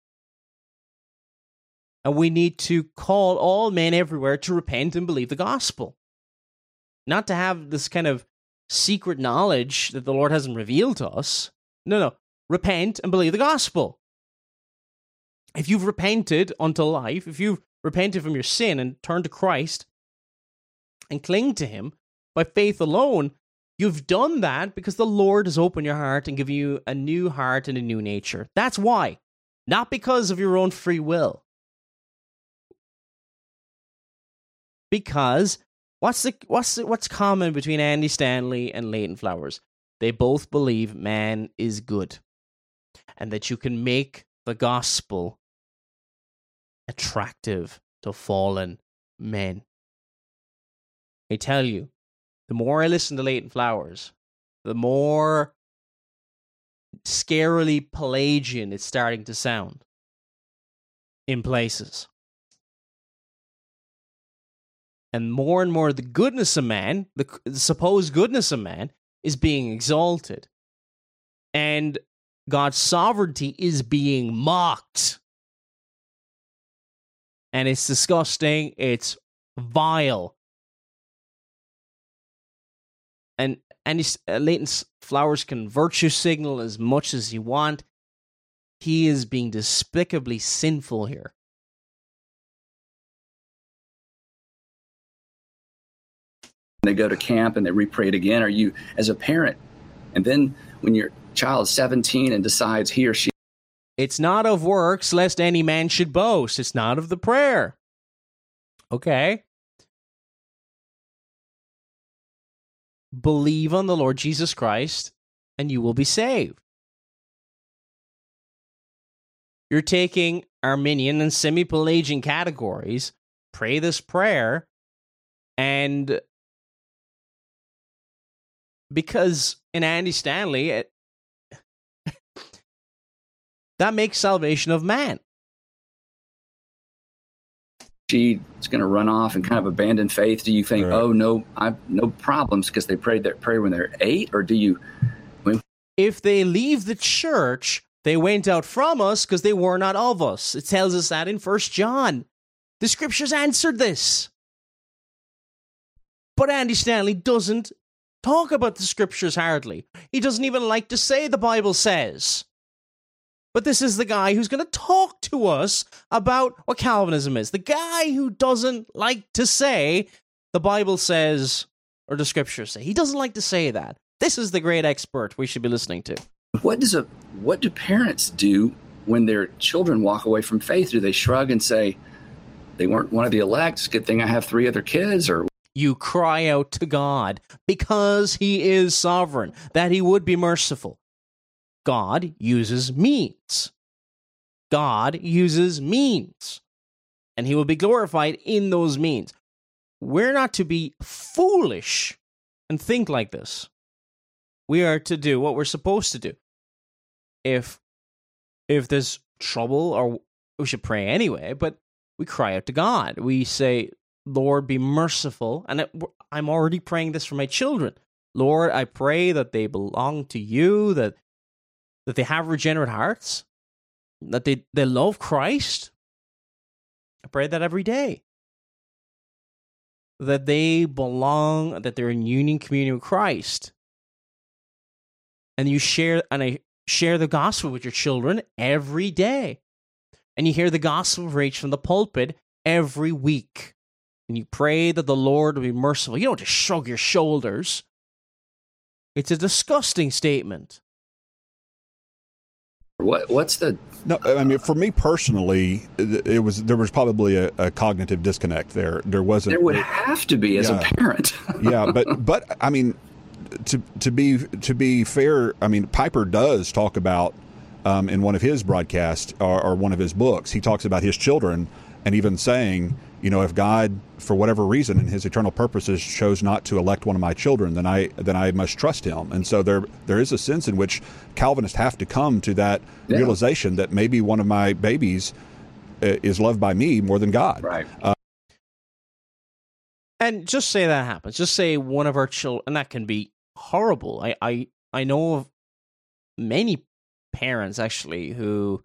And we need to call all men everywhere to repent and believe the gospel. Not to have this kind of secret knowledge that the Lord hasn't revealed to us. No, no. Repent and believe the gospel. If you've repented unto life, if you've repented from your sin and turned to Christ and cling to him by faith alone, you've done that because the Lord has opened your heart and given you a new heart and a new nature. That's why. Not because of your own free will. Because what's the what's the, what's common between Andy Stanley and Leighton Flowers? They both believe man is good, and that you can make the gospel attractive to fallen men. I tell you, the more I listen to Leighton Flowers, the more scarily Pelagian it's starting to sound in places. And more and more the goodness of man, the, the supposed goodness of man, is being exalted. And God's sovereignty is being mocked. And it's disgusting. It's vile. And, and uh, Leighton Flowers can virtue signal as much as you want. He is being despicably sinful here. They go to camp and they re-pray it again. Are you, as a parent, and then when your child's seventeen and decides he or she... It's not of works, lest any man should boast. It's not of the prayer. Okay? Believe on the Lord Jesus Christ, and you will be saved. You're taking Arminian and semi-Pelagian categories pray this prayer, and because in Andy Stanley, it, that makes salvation of man. She's going to run off and kind of abandon faith. Do you think, right. oh, no, I've no problems because they prayed that prayer when they're eight? Or do you... When- if they leave the church, they went out from us because they were not of us. It tells us that in First John. The scriptures answered this. But Andy Stanley doesn't talk about the scriptures hardly. He doesn't even like to say the Bible says. But this is the guy who's going to talk to us about what Calvinism is. The guy who doesn't like to say the Bible says or the scriptures say. He doesn't like to say that. This is the great expert we should be listening to. What does a what do parents do when their children walk away from faith? Do they shrug and say, they weren't one of the elect, it's a good thing I have three other kids? Or you cry out to God because he is sovereign, that he would be merciful. God uses means. God uses means. And he will be glorified in those means. We're not to be foolish and think like this. We are to do what we're supposed to do. If if there's trouble, or we should pray anyway, but we cry out to God. We say, Lord, be merciful. And I'm already praying this for my children. Lord, I pray that they belong to you, that that they have regenerate hearts, that they, they love Christ. I pray that every day. That they belong, that they're in union, communion with Christ. And you share, and I share the gospel with your children every day. And you hear the gospel preached from the pulpit every week. And you pray that the Lord will be merciful. You don't just shrug your shoulders. It's a disgusting statement. What what's the no? I mean, for me personally, it was there was probably a, a cognitive disconnect there. There wasn't. There would have to be as yeah, a parent. yeah, but but I mean, to to be to be fair, I mean, Piper does talk about um, in one of his broadcasts or, or one of his books, he talks about his children and even saying, you know, if God, for whatever reason, in his eternal purposes, chose not to elect one of my children, then I then I must trust him. And so there there is a sense in which Calvinists have to come to that yeah. realization that maybe one of my babies uh, is loved by me more than God. Right. Uh, and just say that happens. Just say one of our children, and that can be horrible. I, I, I know of many parents, actually, who,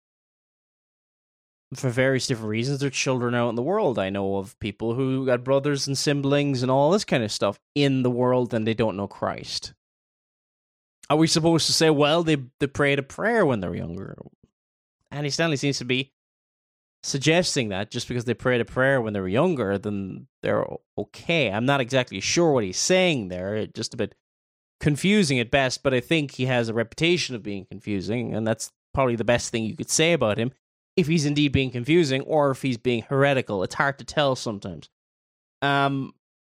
for various different reasons, their children out in the world. I know of people who got brothers and siblings and all this kind of stuff in the world, and they don't know Christ. Are we supposed to say, well, they, they prayed a prayer when they were younger? Andy Stanley seems to be suggesting that just because they prayed a prayer when they were younger, then they're okay. I'm not exactly sure what he's saying there. It's just a bit confusing at best, but I think he has a reputation of being confusing, and that's probably the best thing you could say about him. If he's indeed being confusing or if he's being heretical, it's hard to tell sometimes. Um,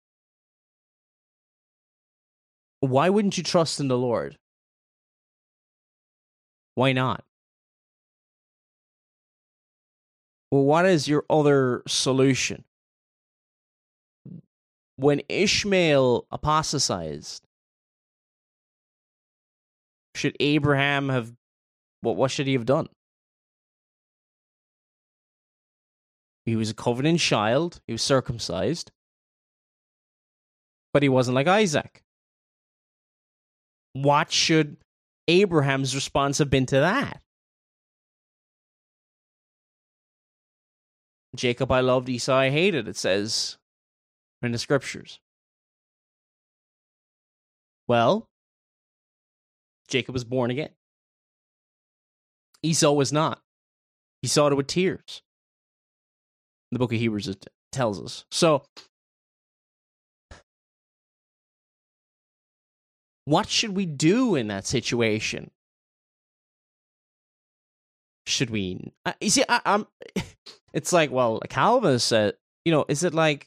why wouldn't you trust in the Lord? Why not? Well, what is your other solution? When Ishmael apostatized, should Abraham have, what, what should he have done? He was a covenant child. He was circumcised. But he wasn't like Isaac. What should Abraham's response have been to that? Jacob I loved, Esau I hated, it says in the scriptures. Well, Jacob was born again. Esau was not. He saw it with tears. The book of Hebrews it tells us. So, what should we do in that situation? Should we? Uh, you see, I, I'm. It's like, well, a Calvinist said, you know, is it like,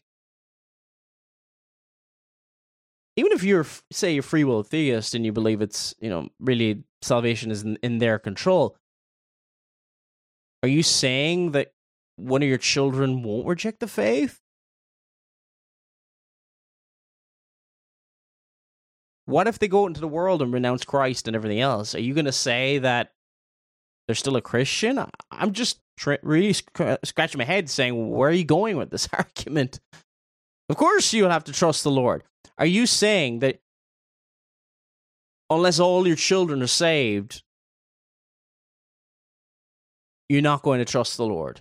even if you're, say, you're free will theist and you believe it's, you know, really salvation is in, in their control, Are you saying that one of your children won't reject the faith? What if they go into the world and renounce Christ and everything else? Are you going to say that they're still a Christian? I'm just tra- really sc- scratching my head saying, where are you going with this argument? Of course you'll have to trust the Lord. Are you saying that unless all your children are saved, you're not going to trust the Lord?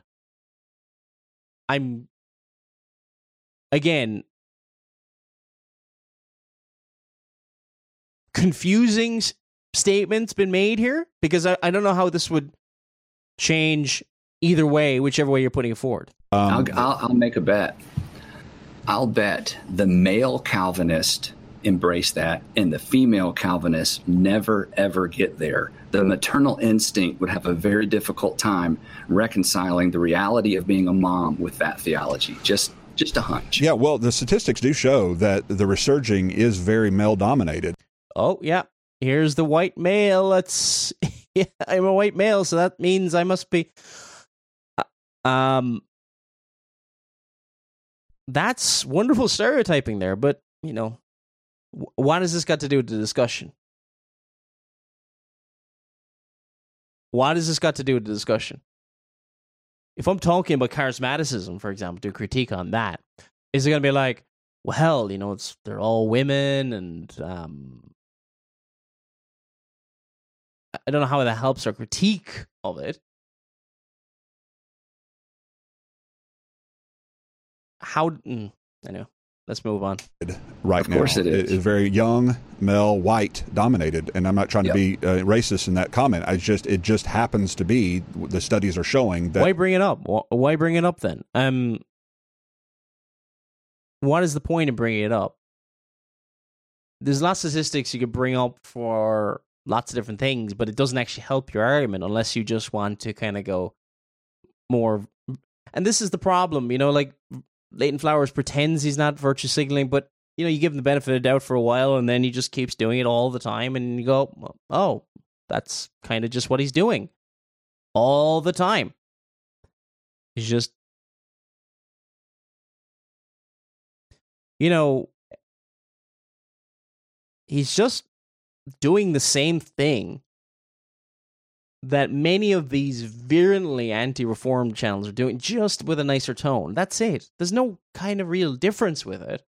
I'm, again, confusing statements been made here, because I, I don't know how this would change either way, whichever way you're putting it forward. Um, I'll, I'll, I'll make a bet. I'll bet the male Calvinist embrace that, and the female Calvinists never, ever get there. The maternal instinct would have a very difficult time reconciling the reality of being a mom with that theology. Just just a hunch. Yeah, well, the statistics do show that the resurging is very male-dominated. Oh, yeah. Here's the white male. Let's. Yeah, I'm a white male, so that means I must be. Um, that's wonderful stereotyping there, but you know, what has this got to do with the discussion? What has this got to do with the discussion? If I'm talking about charismaticism, for example, do a critique on that, is it going to be like, well, you know, it's they're all women, and um, I don't know how that helps our critique of it. How? Mm, I know. Let's move on. Right of course now, it is. It is very young, male, white dominated, and I'm not trying Yep. to be uh, racist in that comment. I just it just happens to be the studies are showing that. Why bring it up? Why bring it up then? Um, what is the point of bringing it up? There's lots of statistics you could bring up for lots of different things, but it doesn't actually help your argument unless you just want to kind of go more. And this is the problem, you know, like Leighton Flowers pretends he's not virtue signaling, but you know, you give him the benefit of the doubt for a while, and then he just keeps doing it all the time, and you go, "Oh, that's kind of just what he's doing all the time." He's just, you know, he's just doing the same thing that many of these virulently anti-reform channels are doing, just with a nicer tone. That's it. There's no kind of real difference with it.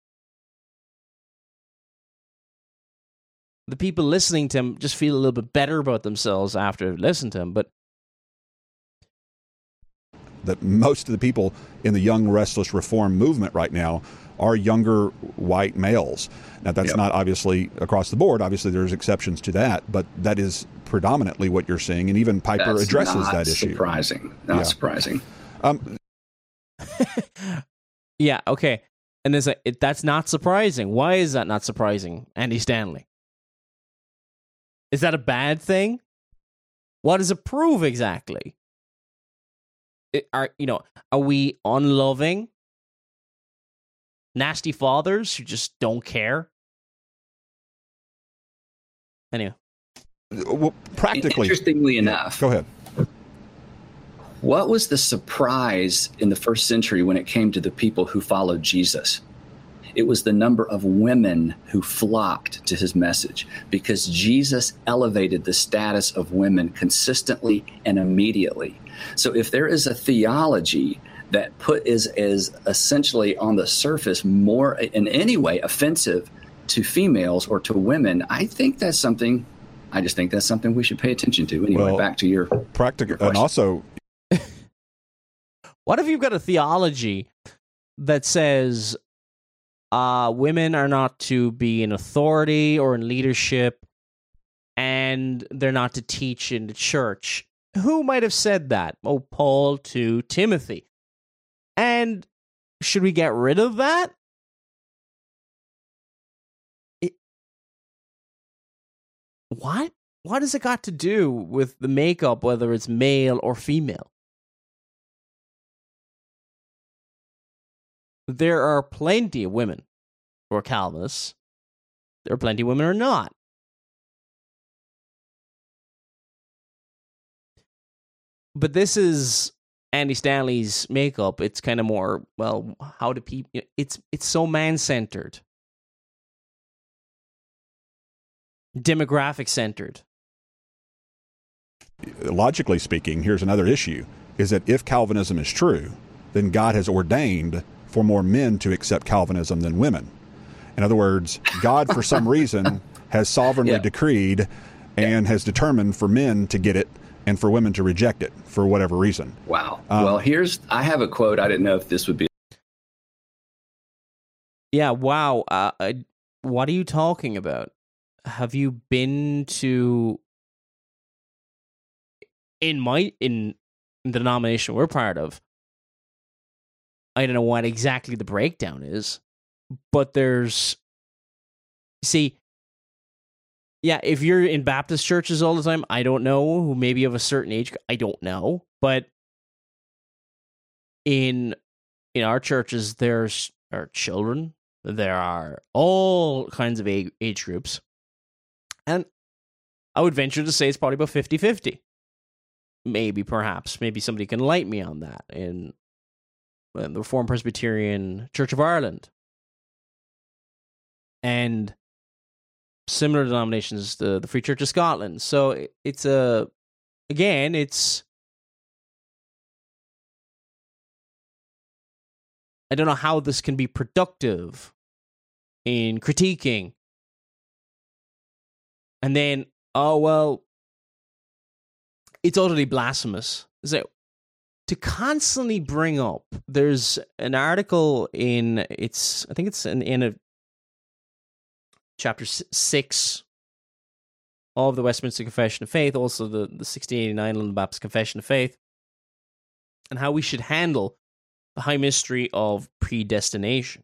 The people listening to him just feel a little bit better about themselves after listening to him, but that most of the people in the young, restless reform movement right now are younger white males. Now, that's Yep. not obviously across the board. Obviously, there's exceptions to that, but that is predominantly what you're seeing, and even Piper That's addresses not that issue. Surprising. Not Yeah. surprising. Um, yeah, okay. And there's a, it, that's not surprising. Why is that not surprising, Andy Stanley? Is that a bad thing? What does it prove exactly? It, are you know? Are we unloving, nasty fathers who just don't care? Anyway, well, practically. Interestingly enough, Go ahead. what was the surprise in the first century when it came to the people who followed Jesus? It was the number of women who flocked to his message, because Jesus elevated the status of women consistently and immediately. So if there is a theology that put is, is essentially on the surface more in any way offensive to females or to women, I think that's something, I just think that's something we should pay attention to. Anyway, Well, back to your Practical, your and also, what if you've got a theology that says uh, women are not to be in authority or in leadership, and they're not to teach in the church? Who might have said that? Oh, Paul to Timothy. And should we get rid of that? It, what? What has it got to do with the makeup, whether it's male or female? There are plenty of women who are Calvinists. There are plenty of women who are not. but this is Andy Stanley's makeup. It's kind of more, well, how do people, it's, it's so man-centered. Demographic centered. Logically speaking, here's another issue, is that if Calvinism is true, then God has ordained for more men to accept Calvinism than women. In other words, God, for some reason, has sovereignly yeah. decreed and yeah. has determined for men to get it and for women to reject it for whatever reason. Wow. Um, well, here's, I have a quote. I didn't know if this would be. Yeah, wow. Uh, I, what are you talking about? Have you been to, in my, in the denomination we're part of, I don't know what exactly the breakdown is, but there's, see, yeah, if you're in Baptist churches all the time, I don't know, who maybe of a certain age, I don't know, but in in our churches, there's are children, there are all kinds of age, age groups, and I would venture to say it's probably about fifty-fifty. Maybe, perhaps, maybe somebody can light me on that in, in the Reformed Presbyterian Church of Ireland. And similar denominations, the, the Free Church of Scotland. So it, it's a, again, it's, I don't know how this can be productive in critiquing. And then, oh, well, it's utterly blasphemous. So, to constantly bring up, there's an article in, it's, I think it's in, in a chapter six of the Westminster Confession of Faith, also the, the sixteen eighty-nine London Baptist Confession of Faith, and how we should handle the high mystery of predestination.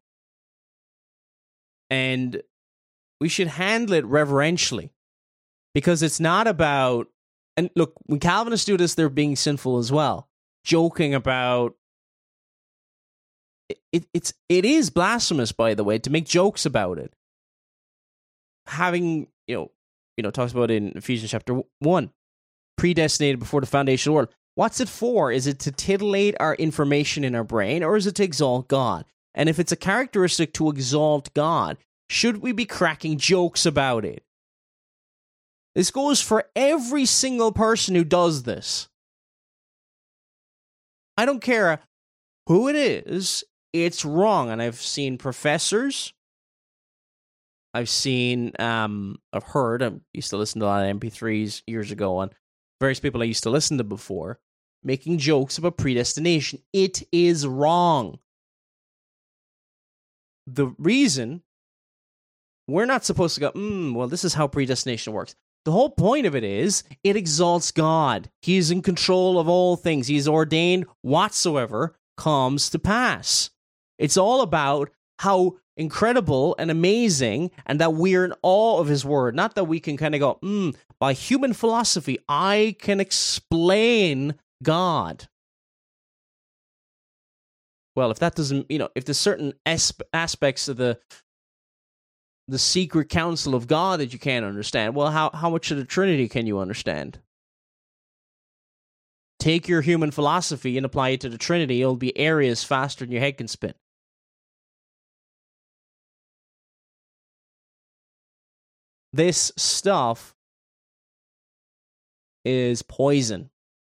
And we should handle it reverentially, because it's not about, and look, when Calvinists do this, they're being sinful as well, joking about, it, it, it's, it is blasphemous, by the way, to make jokes about it. Having, you know, you know, talks about it in Ephesians chapter one, predestinated before the foundation of the world. What's it for? Is it to titillate our information in our brain, or is it to exalt God? And if it's a characteristic to exalt God, should we be cracking jokes about it? This goes for every single person who does this. I don't care who it is, it's wrong. And I've seen professors, I've seen, um, I've heard, I used to listen to a lot of M P threes years ago on various people I used to listen to before, making jokes about predestination. It is wrong. The reason we're not supposed to go, mm, well, this is how predestination works. The whole point of it is it exalts God. He is in control of all things. He is ordained whatsoever comes to pass. It's all about how incredible and amazing, and that we're in awe of his word. Not that we can kind of go, mm, by human philosophy, I can explain God. Well, if that doesn't, you know, if there's certain asp- aspects of the the secret counsel of God that you can't understand, well, how, how much of the Trinity can you understand? Take your human philosophy and apply it to the Trinity. It'll be areas faster than your head can spin. This stuff is poison.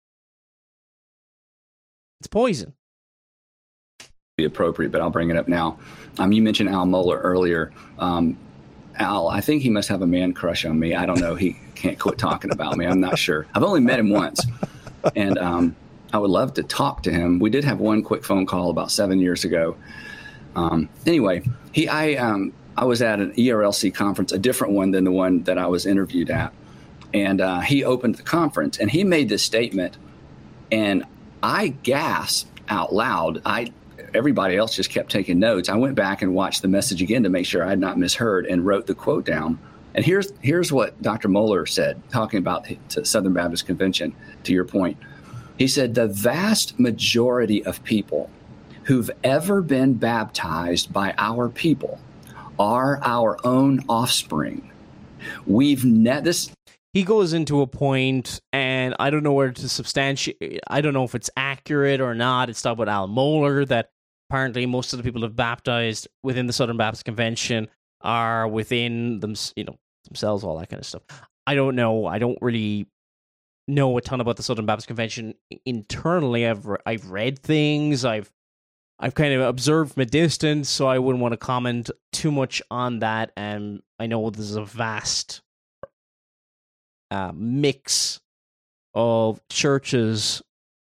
It's poison. Be appropriate, but I'll bring it up now. Um, you mentioned Al Mohler earlier. Um, Al, I think he must have a man crush on me. I don't know. He can't quit talking about me. I'm not sure. I've only met him once, and um, I would love to talk to him. We did have one quick phone call about seven years ago. Um, anyway, he, I, um, I was at an E R L C conference, a different one than the one that I was interviewed at, and uh, he opened the conference, and he made this statement, and I gasped out loud. I. Everybody else just kept taking notes. I went back and watched the message again to make sure I had not misheard and wrote the quote down. And here's here's what Doctor Mohler said, talking about the Southern Baptist Convention, to your point. He said, the vast majority of people who've ever been baptized by our people are our own offspring. We've ne- this. He goes into a point, and I don't know where to substantiate. I don't know if it's accurate or not. It's talking about Al Mohler, that apparently most of the people who've baptized within the Southern Baptist Convention are within them, you know, themselves, all that kind of stuff. I don't know. I don't really know a ton about the Southern Baptist Convention internally. I've re- I've read things. I've I've kind of observed from a distance, so I wouldn't want to comment too much on that. And I know there's a vast uh, mix of churches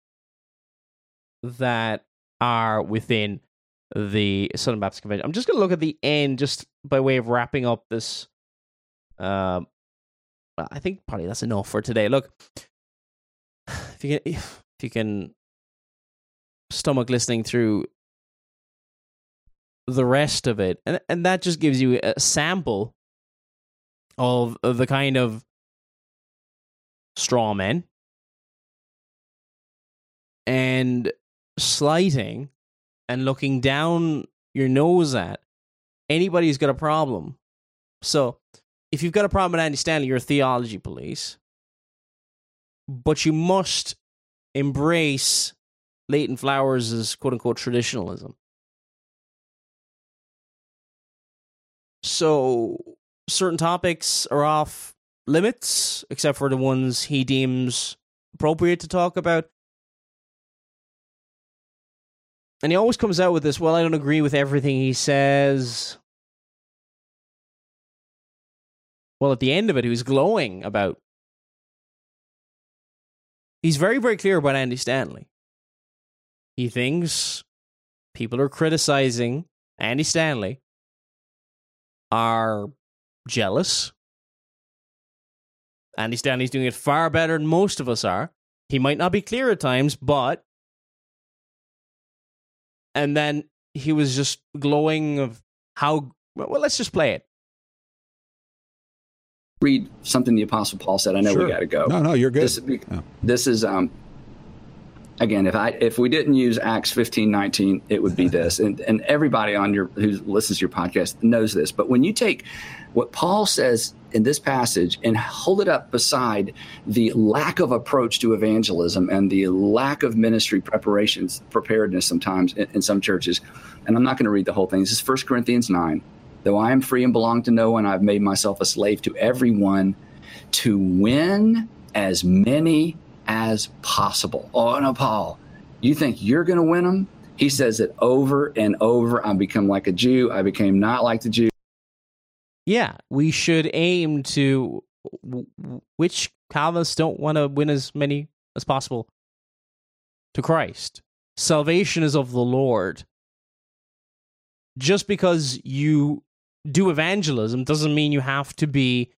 that are within the Southern Baptist Convention. I'm just going to look at the end, just by way of wrapping up this. Uh, I think probably that's enough for today. Look, if you can, if you can stomach listening through the rest of it, and and that just gives you a sample of, of the kind of straw men and slighting and looking down your nose at anybody who's got a problem. So, if you've got a problem with Andy Stanley, you're a theology police. But you must embrace Leighton Flowers' quote-unquote traditionalism. So, certain topics are off limits, except for the ones he deems appropriate to talk about. And he always comes out with this, well, I don't agree with everything he says. Well, at the end of it, he was glowing about... He's very, very clear about Andy Stanley. He thinks people are criticizing Andy Stanley are jealous. Andy Stanley's doing it far better than most of us are. He might not be clear at times, but... And then he was just glowing of how... Well, let's just play it. Read something the Apostle Paul said. I know Sure. we got to go. No, no, you're good. This, Yeah. this is, um, again, if I if we didn't use Acts fifteen nineteen, it would be this. And and everybody on your who listens to your podcast knows this. But when you take what Paul says in this passage and hold it up beside the lack of approach to evangelism and the lack of ministry preparations, preparedness sometimes in, in some churches, and I'm not going to read the whole thing. This is First Corinthians nine. Though I am free and belong to no one, I've made myself a slave to everyone to win as many as possible. Oh, no, Paul, you think you're going to win them? He says it over and over. I become like a Jew. I became not like the Jew. Yeah, we should aim to... Which Calvinists don't want to win as many as possible to Christ? Salvation is of the Lord. Just because you do evangelism doesn't mean you have to be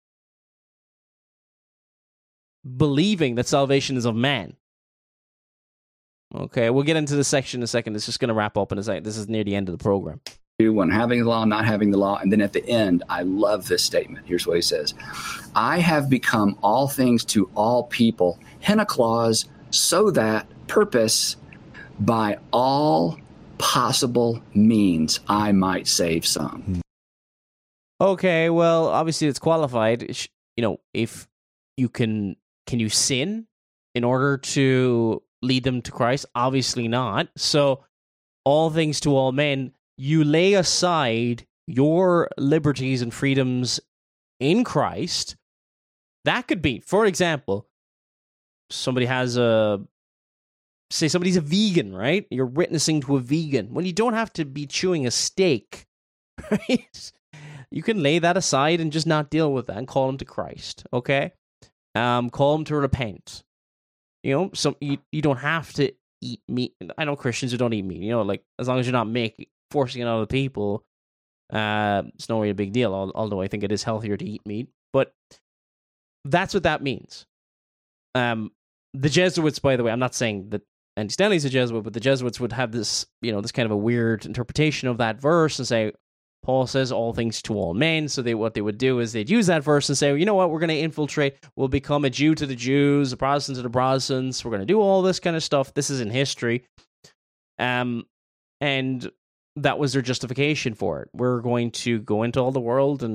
believing that salvation is of man. Okay, we'll get into this section in a second. It's just going to wrap up in a second. This is near the end of the program. One, having the law, not having the law. And then at the end, I love this statement. Here's what he says. I have become all things to all people, henna clause, so that purpose by all possible means I might save some. Okay, well, obviously it's qualified. You know, if you can, can you sin in order to lead them to Christ? Obviously not. So, all things to all men, you lay aside your liberties and freedoms in Christ. That could be, for example, somebody has a, say somebody's a vegan, right? You're witnessing to a vegan. Well, you don't have to be chewing a steak, right? You can lay that aside and just not deal with that and call them to Christ, okay? Um, call them to repent. You know, so you, you don't have to eat meat. I know Christians who don't eat meat, you know, like, as long as you're not making, forcing it on other people, uh, it's not really a big deal, although I think it is healthier to eat meat. But that's what that means. Um, the Jesuits, by the way, I'm not saying that Andy Stanley's a Jesuit, but the Jesuits would have this, you know, this kind of a weird interpretation of that verse and say, Paul says all things to all men. So they, what they would do is they'd use that verse and say, you know what, we're going to infiltrate. We'll become a Jew to the Jews, a Protestant to the Protestants. We're going to do all this kind of stuff. This is in history. Um, and that was their justification for it. We're going to go into all the world and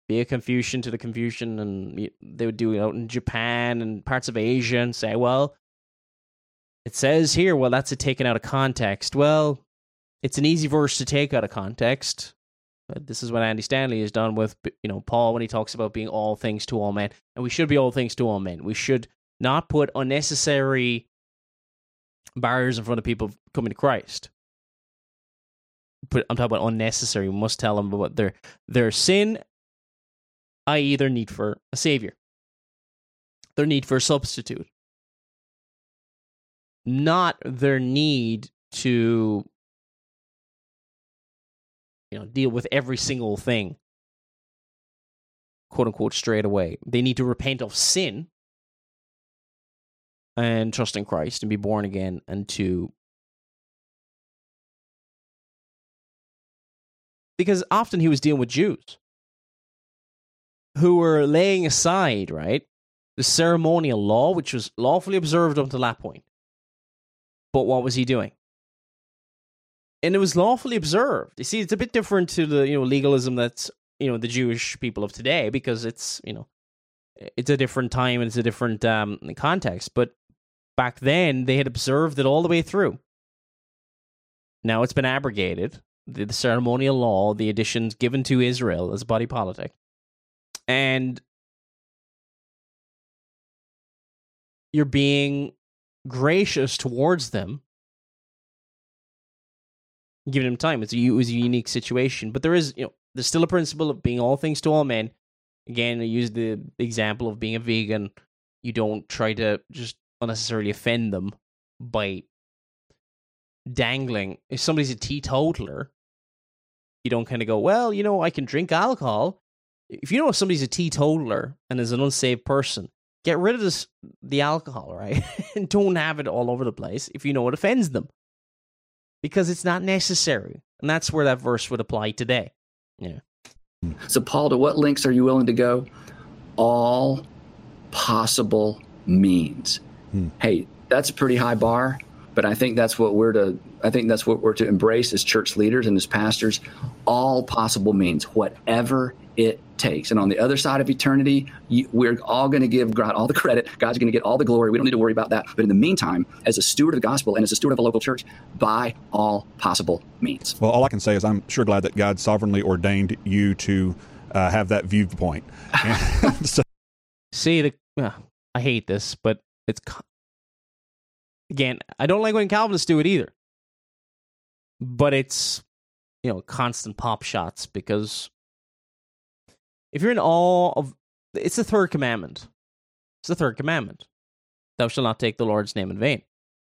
be a Confucian to the Confucian, and they would do it out in Japan and parts of Asia and say, well, it says here, well, that's it taken out of context. Well, it's an easy verse to take out of context. But this is what Andy Stanley has done with, you know, Paul when he talks about being all things to all men. And we should be all things to all men. We should not put unnecessary barriers in front of people coming to Christ. But I'm talking about unnecessary. We must tell them about their their sin, that is their need for a savior, their need for a substitute, not their need to, you know, deal with every single thing, quote unquote, straight away. They need to repent of sin and trust in Christ and be born again, and to, because often he was dealing with Jews who were laying aside, right, the ceremonial law, which was lawfully observed up until that point. But what was he doing? And it was lawfully observed. You see, it's a bit different to the, you know, legalism that's, you know, the Jewish people of today, because it's, you know, it's a different time and it's a different um, context. But back then, they had observed it all the way through. Now it's been abrogated. The, the ceremonial law, the additions given to Israel as body politic. And you're being gracious towards them, giving them time. It's a, it was a unique situation. But there is, you know, there's still a principle of being all things to all men. Again, I use the example of being a vegan. You don't try to just unnecessarily offend them by dangling. If somebody's a teetotaler, you don't kind of go, well, you know, I can drink alcohol. If you know if somebody's a teetotaler and is an unsaved person, get rid of this, the alcohol, right? And don't have it all over the place if you know it offends them. Because it's not necessary. And that's where that verse would apply today. Yeah. So, Paul, to what lengths are you willing to go? All possible means. Hmm. Hey, that's a pretty high bar, but I think that's what we're to I think that's what we're to embrace as church leaders and as pastors. All possible means, whatever it takes. And on the other side of eternity, you, we're all going to give God all the credit. God's going to get all the glory. We don't need to worry about that. But in the meantime, as a steward of the gospel and as a steward of a local church, by all possible means. Well, all I can say is I'm sure glad that God sovereignly ordained you to uh, have that viewpoint. so- See, the, uh, I hate this, but it's, again, I don't like when Calvinists do it either. But it's, you know, constant pop shots, because if you're in awe of, it's the third commandment. It's the third commandment. Thou shalt not take the Lord's name in vain.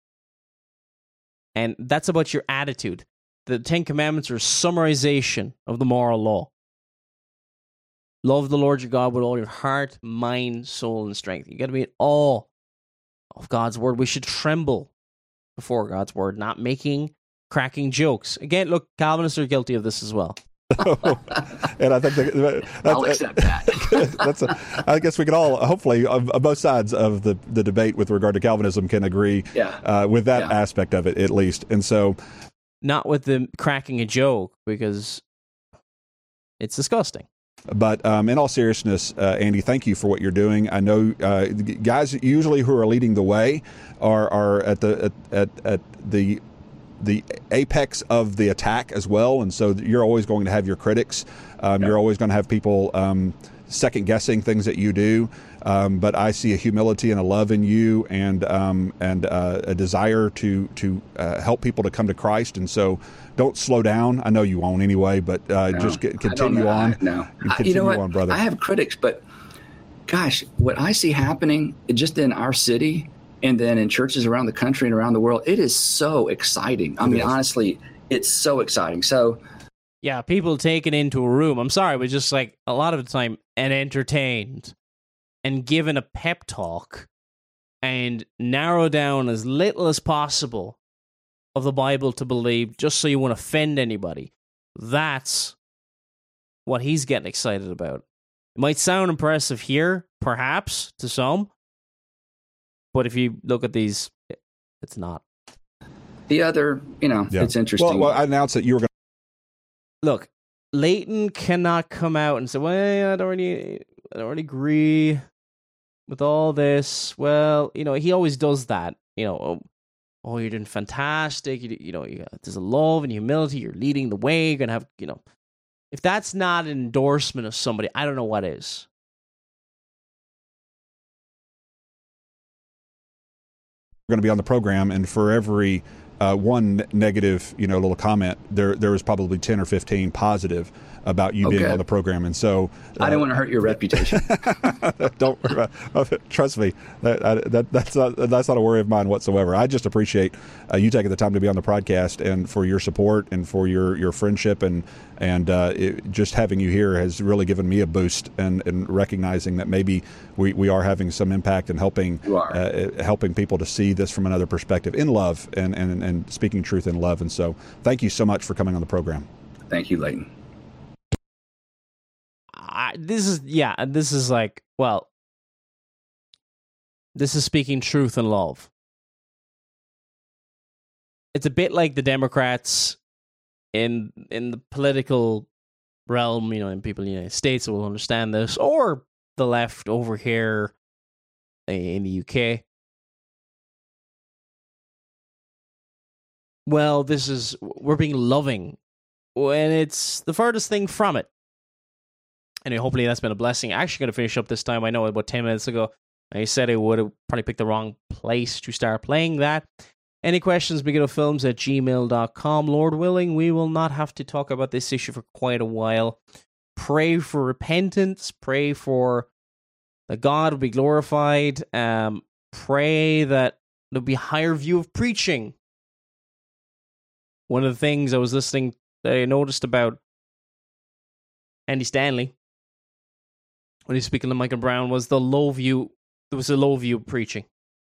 And that's about your attitude. The Ten Commandments are a summarization of the moral law. Love the Lord your God with all your heart, mind, soul, and strength. You got to be in awe of God's word. We should tremble before God's word, not making, cracking jokes. Again, look, Calvinists are guilty of this as well. And I think that, that's, I'll accept that. that's a, I guess we can all, hopefully, on both sides of the, the debate with regard to Calvinism, can agree yeah. uh, with that yeah. aspect of it, at least. And so, not with the cracking a joke, because it's disgusting. But um, in all seriousness, uh, Andy, thank you for what you're doing. I know uh, guys usually who are leading the way are are at the at, at, at the the apex of the attack as well, and so you're always going to have your critics. Um, yeah. You're always going to have people um, second guessing things that you do. Um, but I see a humility and a love in you, and um, and uh, a desire to to uh, help people to come to Christ. And so, don't slow down. I know you won't anyway, but uh, no, just get, continue I on. I, no, continue I, you know what? on, brother. I have critics, but gosh, what I see happening just in our city and then in churches around the country and around the world, it is so exciting. I it mean, is. honestly, it's so exciting. So, yeah, people taken into a room. I'm sorry, but just like a lot of the time, and entertained and given a pep talk and narrow down as little as possible of the Bible to believe, just so you won't offend anybody. That's what he's getting excited about. It might sound impressive here, perhaps, to some, but if you look at these, it's not. The other, you know, yeah. it's interesting. Well, well, I announced that you were going to... Look, Leighton cannot come out and say, well, I don't really, I don't really agree with all this. Well, you know, he always does that. You know, oh, oh you're doing fantastic. You, you know, you, there's a love and humility. You're leading the way. You're going to have, you know, if that's not an endorsement of somebody, I don't know what is. We're going to be on the program, and for every uh, one negative, you know, little comment, there there was probably ten or fifteen positive about you okay. being on the program, and so uh, I don't want to hurt your reputation. Don't trust me. That, that that's not that's not a worry of mine whatsoever. I just appreciate uh, you taking the time to be on the podcast, and for your support and for your, your friendship, and and uh, it, just having you here has really given me a boost, and, and recognizing that maybe we, we are having some impact and helping uh, helping people to see this from another perspective in love, and, and and speaking truth in love. And so, thank you so much for coming on the program. Thank you, Leighton. I, this is yeah this is like well this is speaking truth in love. It's a bit like the Democrats in in the political realm, you know, and people in the United States will understand this, or the left over here in the U K. Well, this is we're being loving when it's the furthest thing from it. Anyway, hopefully that's been a blessing. I'm actually going to finish up this time. I know about ten minutes ago I said I would have probably picked the wrong place to start playing that. Any questions, megiddo.films at gmail dot com. Lord willing, we will not have to talk about this issue for quite a while. Pray for repentance. Pray for that God will be glorified. Um, pray that there'll be a higher view of preaching. One of the things I was listening that I noticed about Andy Stanley when he's speaking to Michael Brown was the low view. There was a low view of preaching.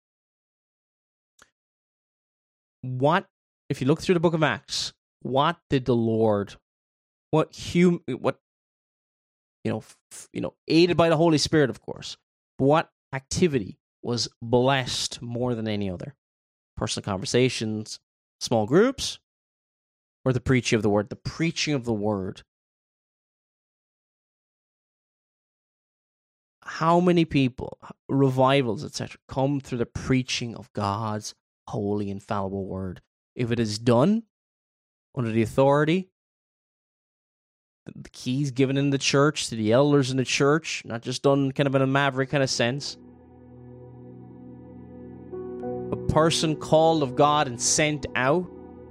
What, if you look through the book of Acts, what did the Lord, what hum, what, you know, f- you know, aided by the Holy Spirit, of course, what activity was blessed more than any other? Personal conversations, small groups, or the preaching of the word? The preaching of the word. How many people, revivals, et cetera, come through the preaching of God's holy, infallible word? If it is done under the authority, the keys given in the church to the elders in the church, not just done kind of in a maverick kind of sense. A person called of God and sent out.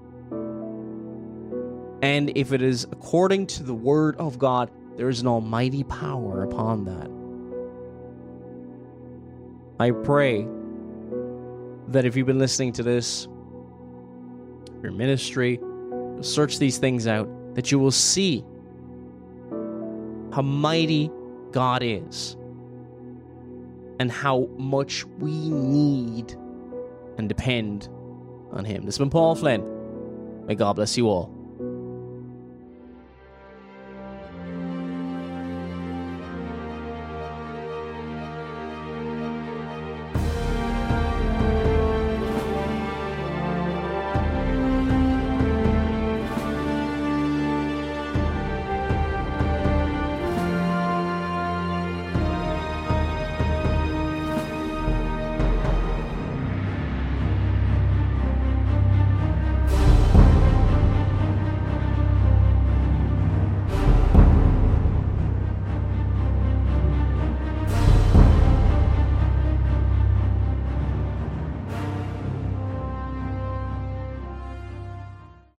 And if it is according to the word of God, there is an almighty power upon that. I pray that if you've been listening to this, your ministry, search these things out, that you will see how mighty God is and how much we need and depend on Him. This has been Paul Flynn. May God bless you all.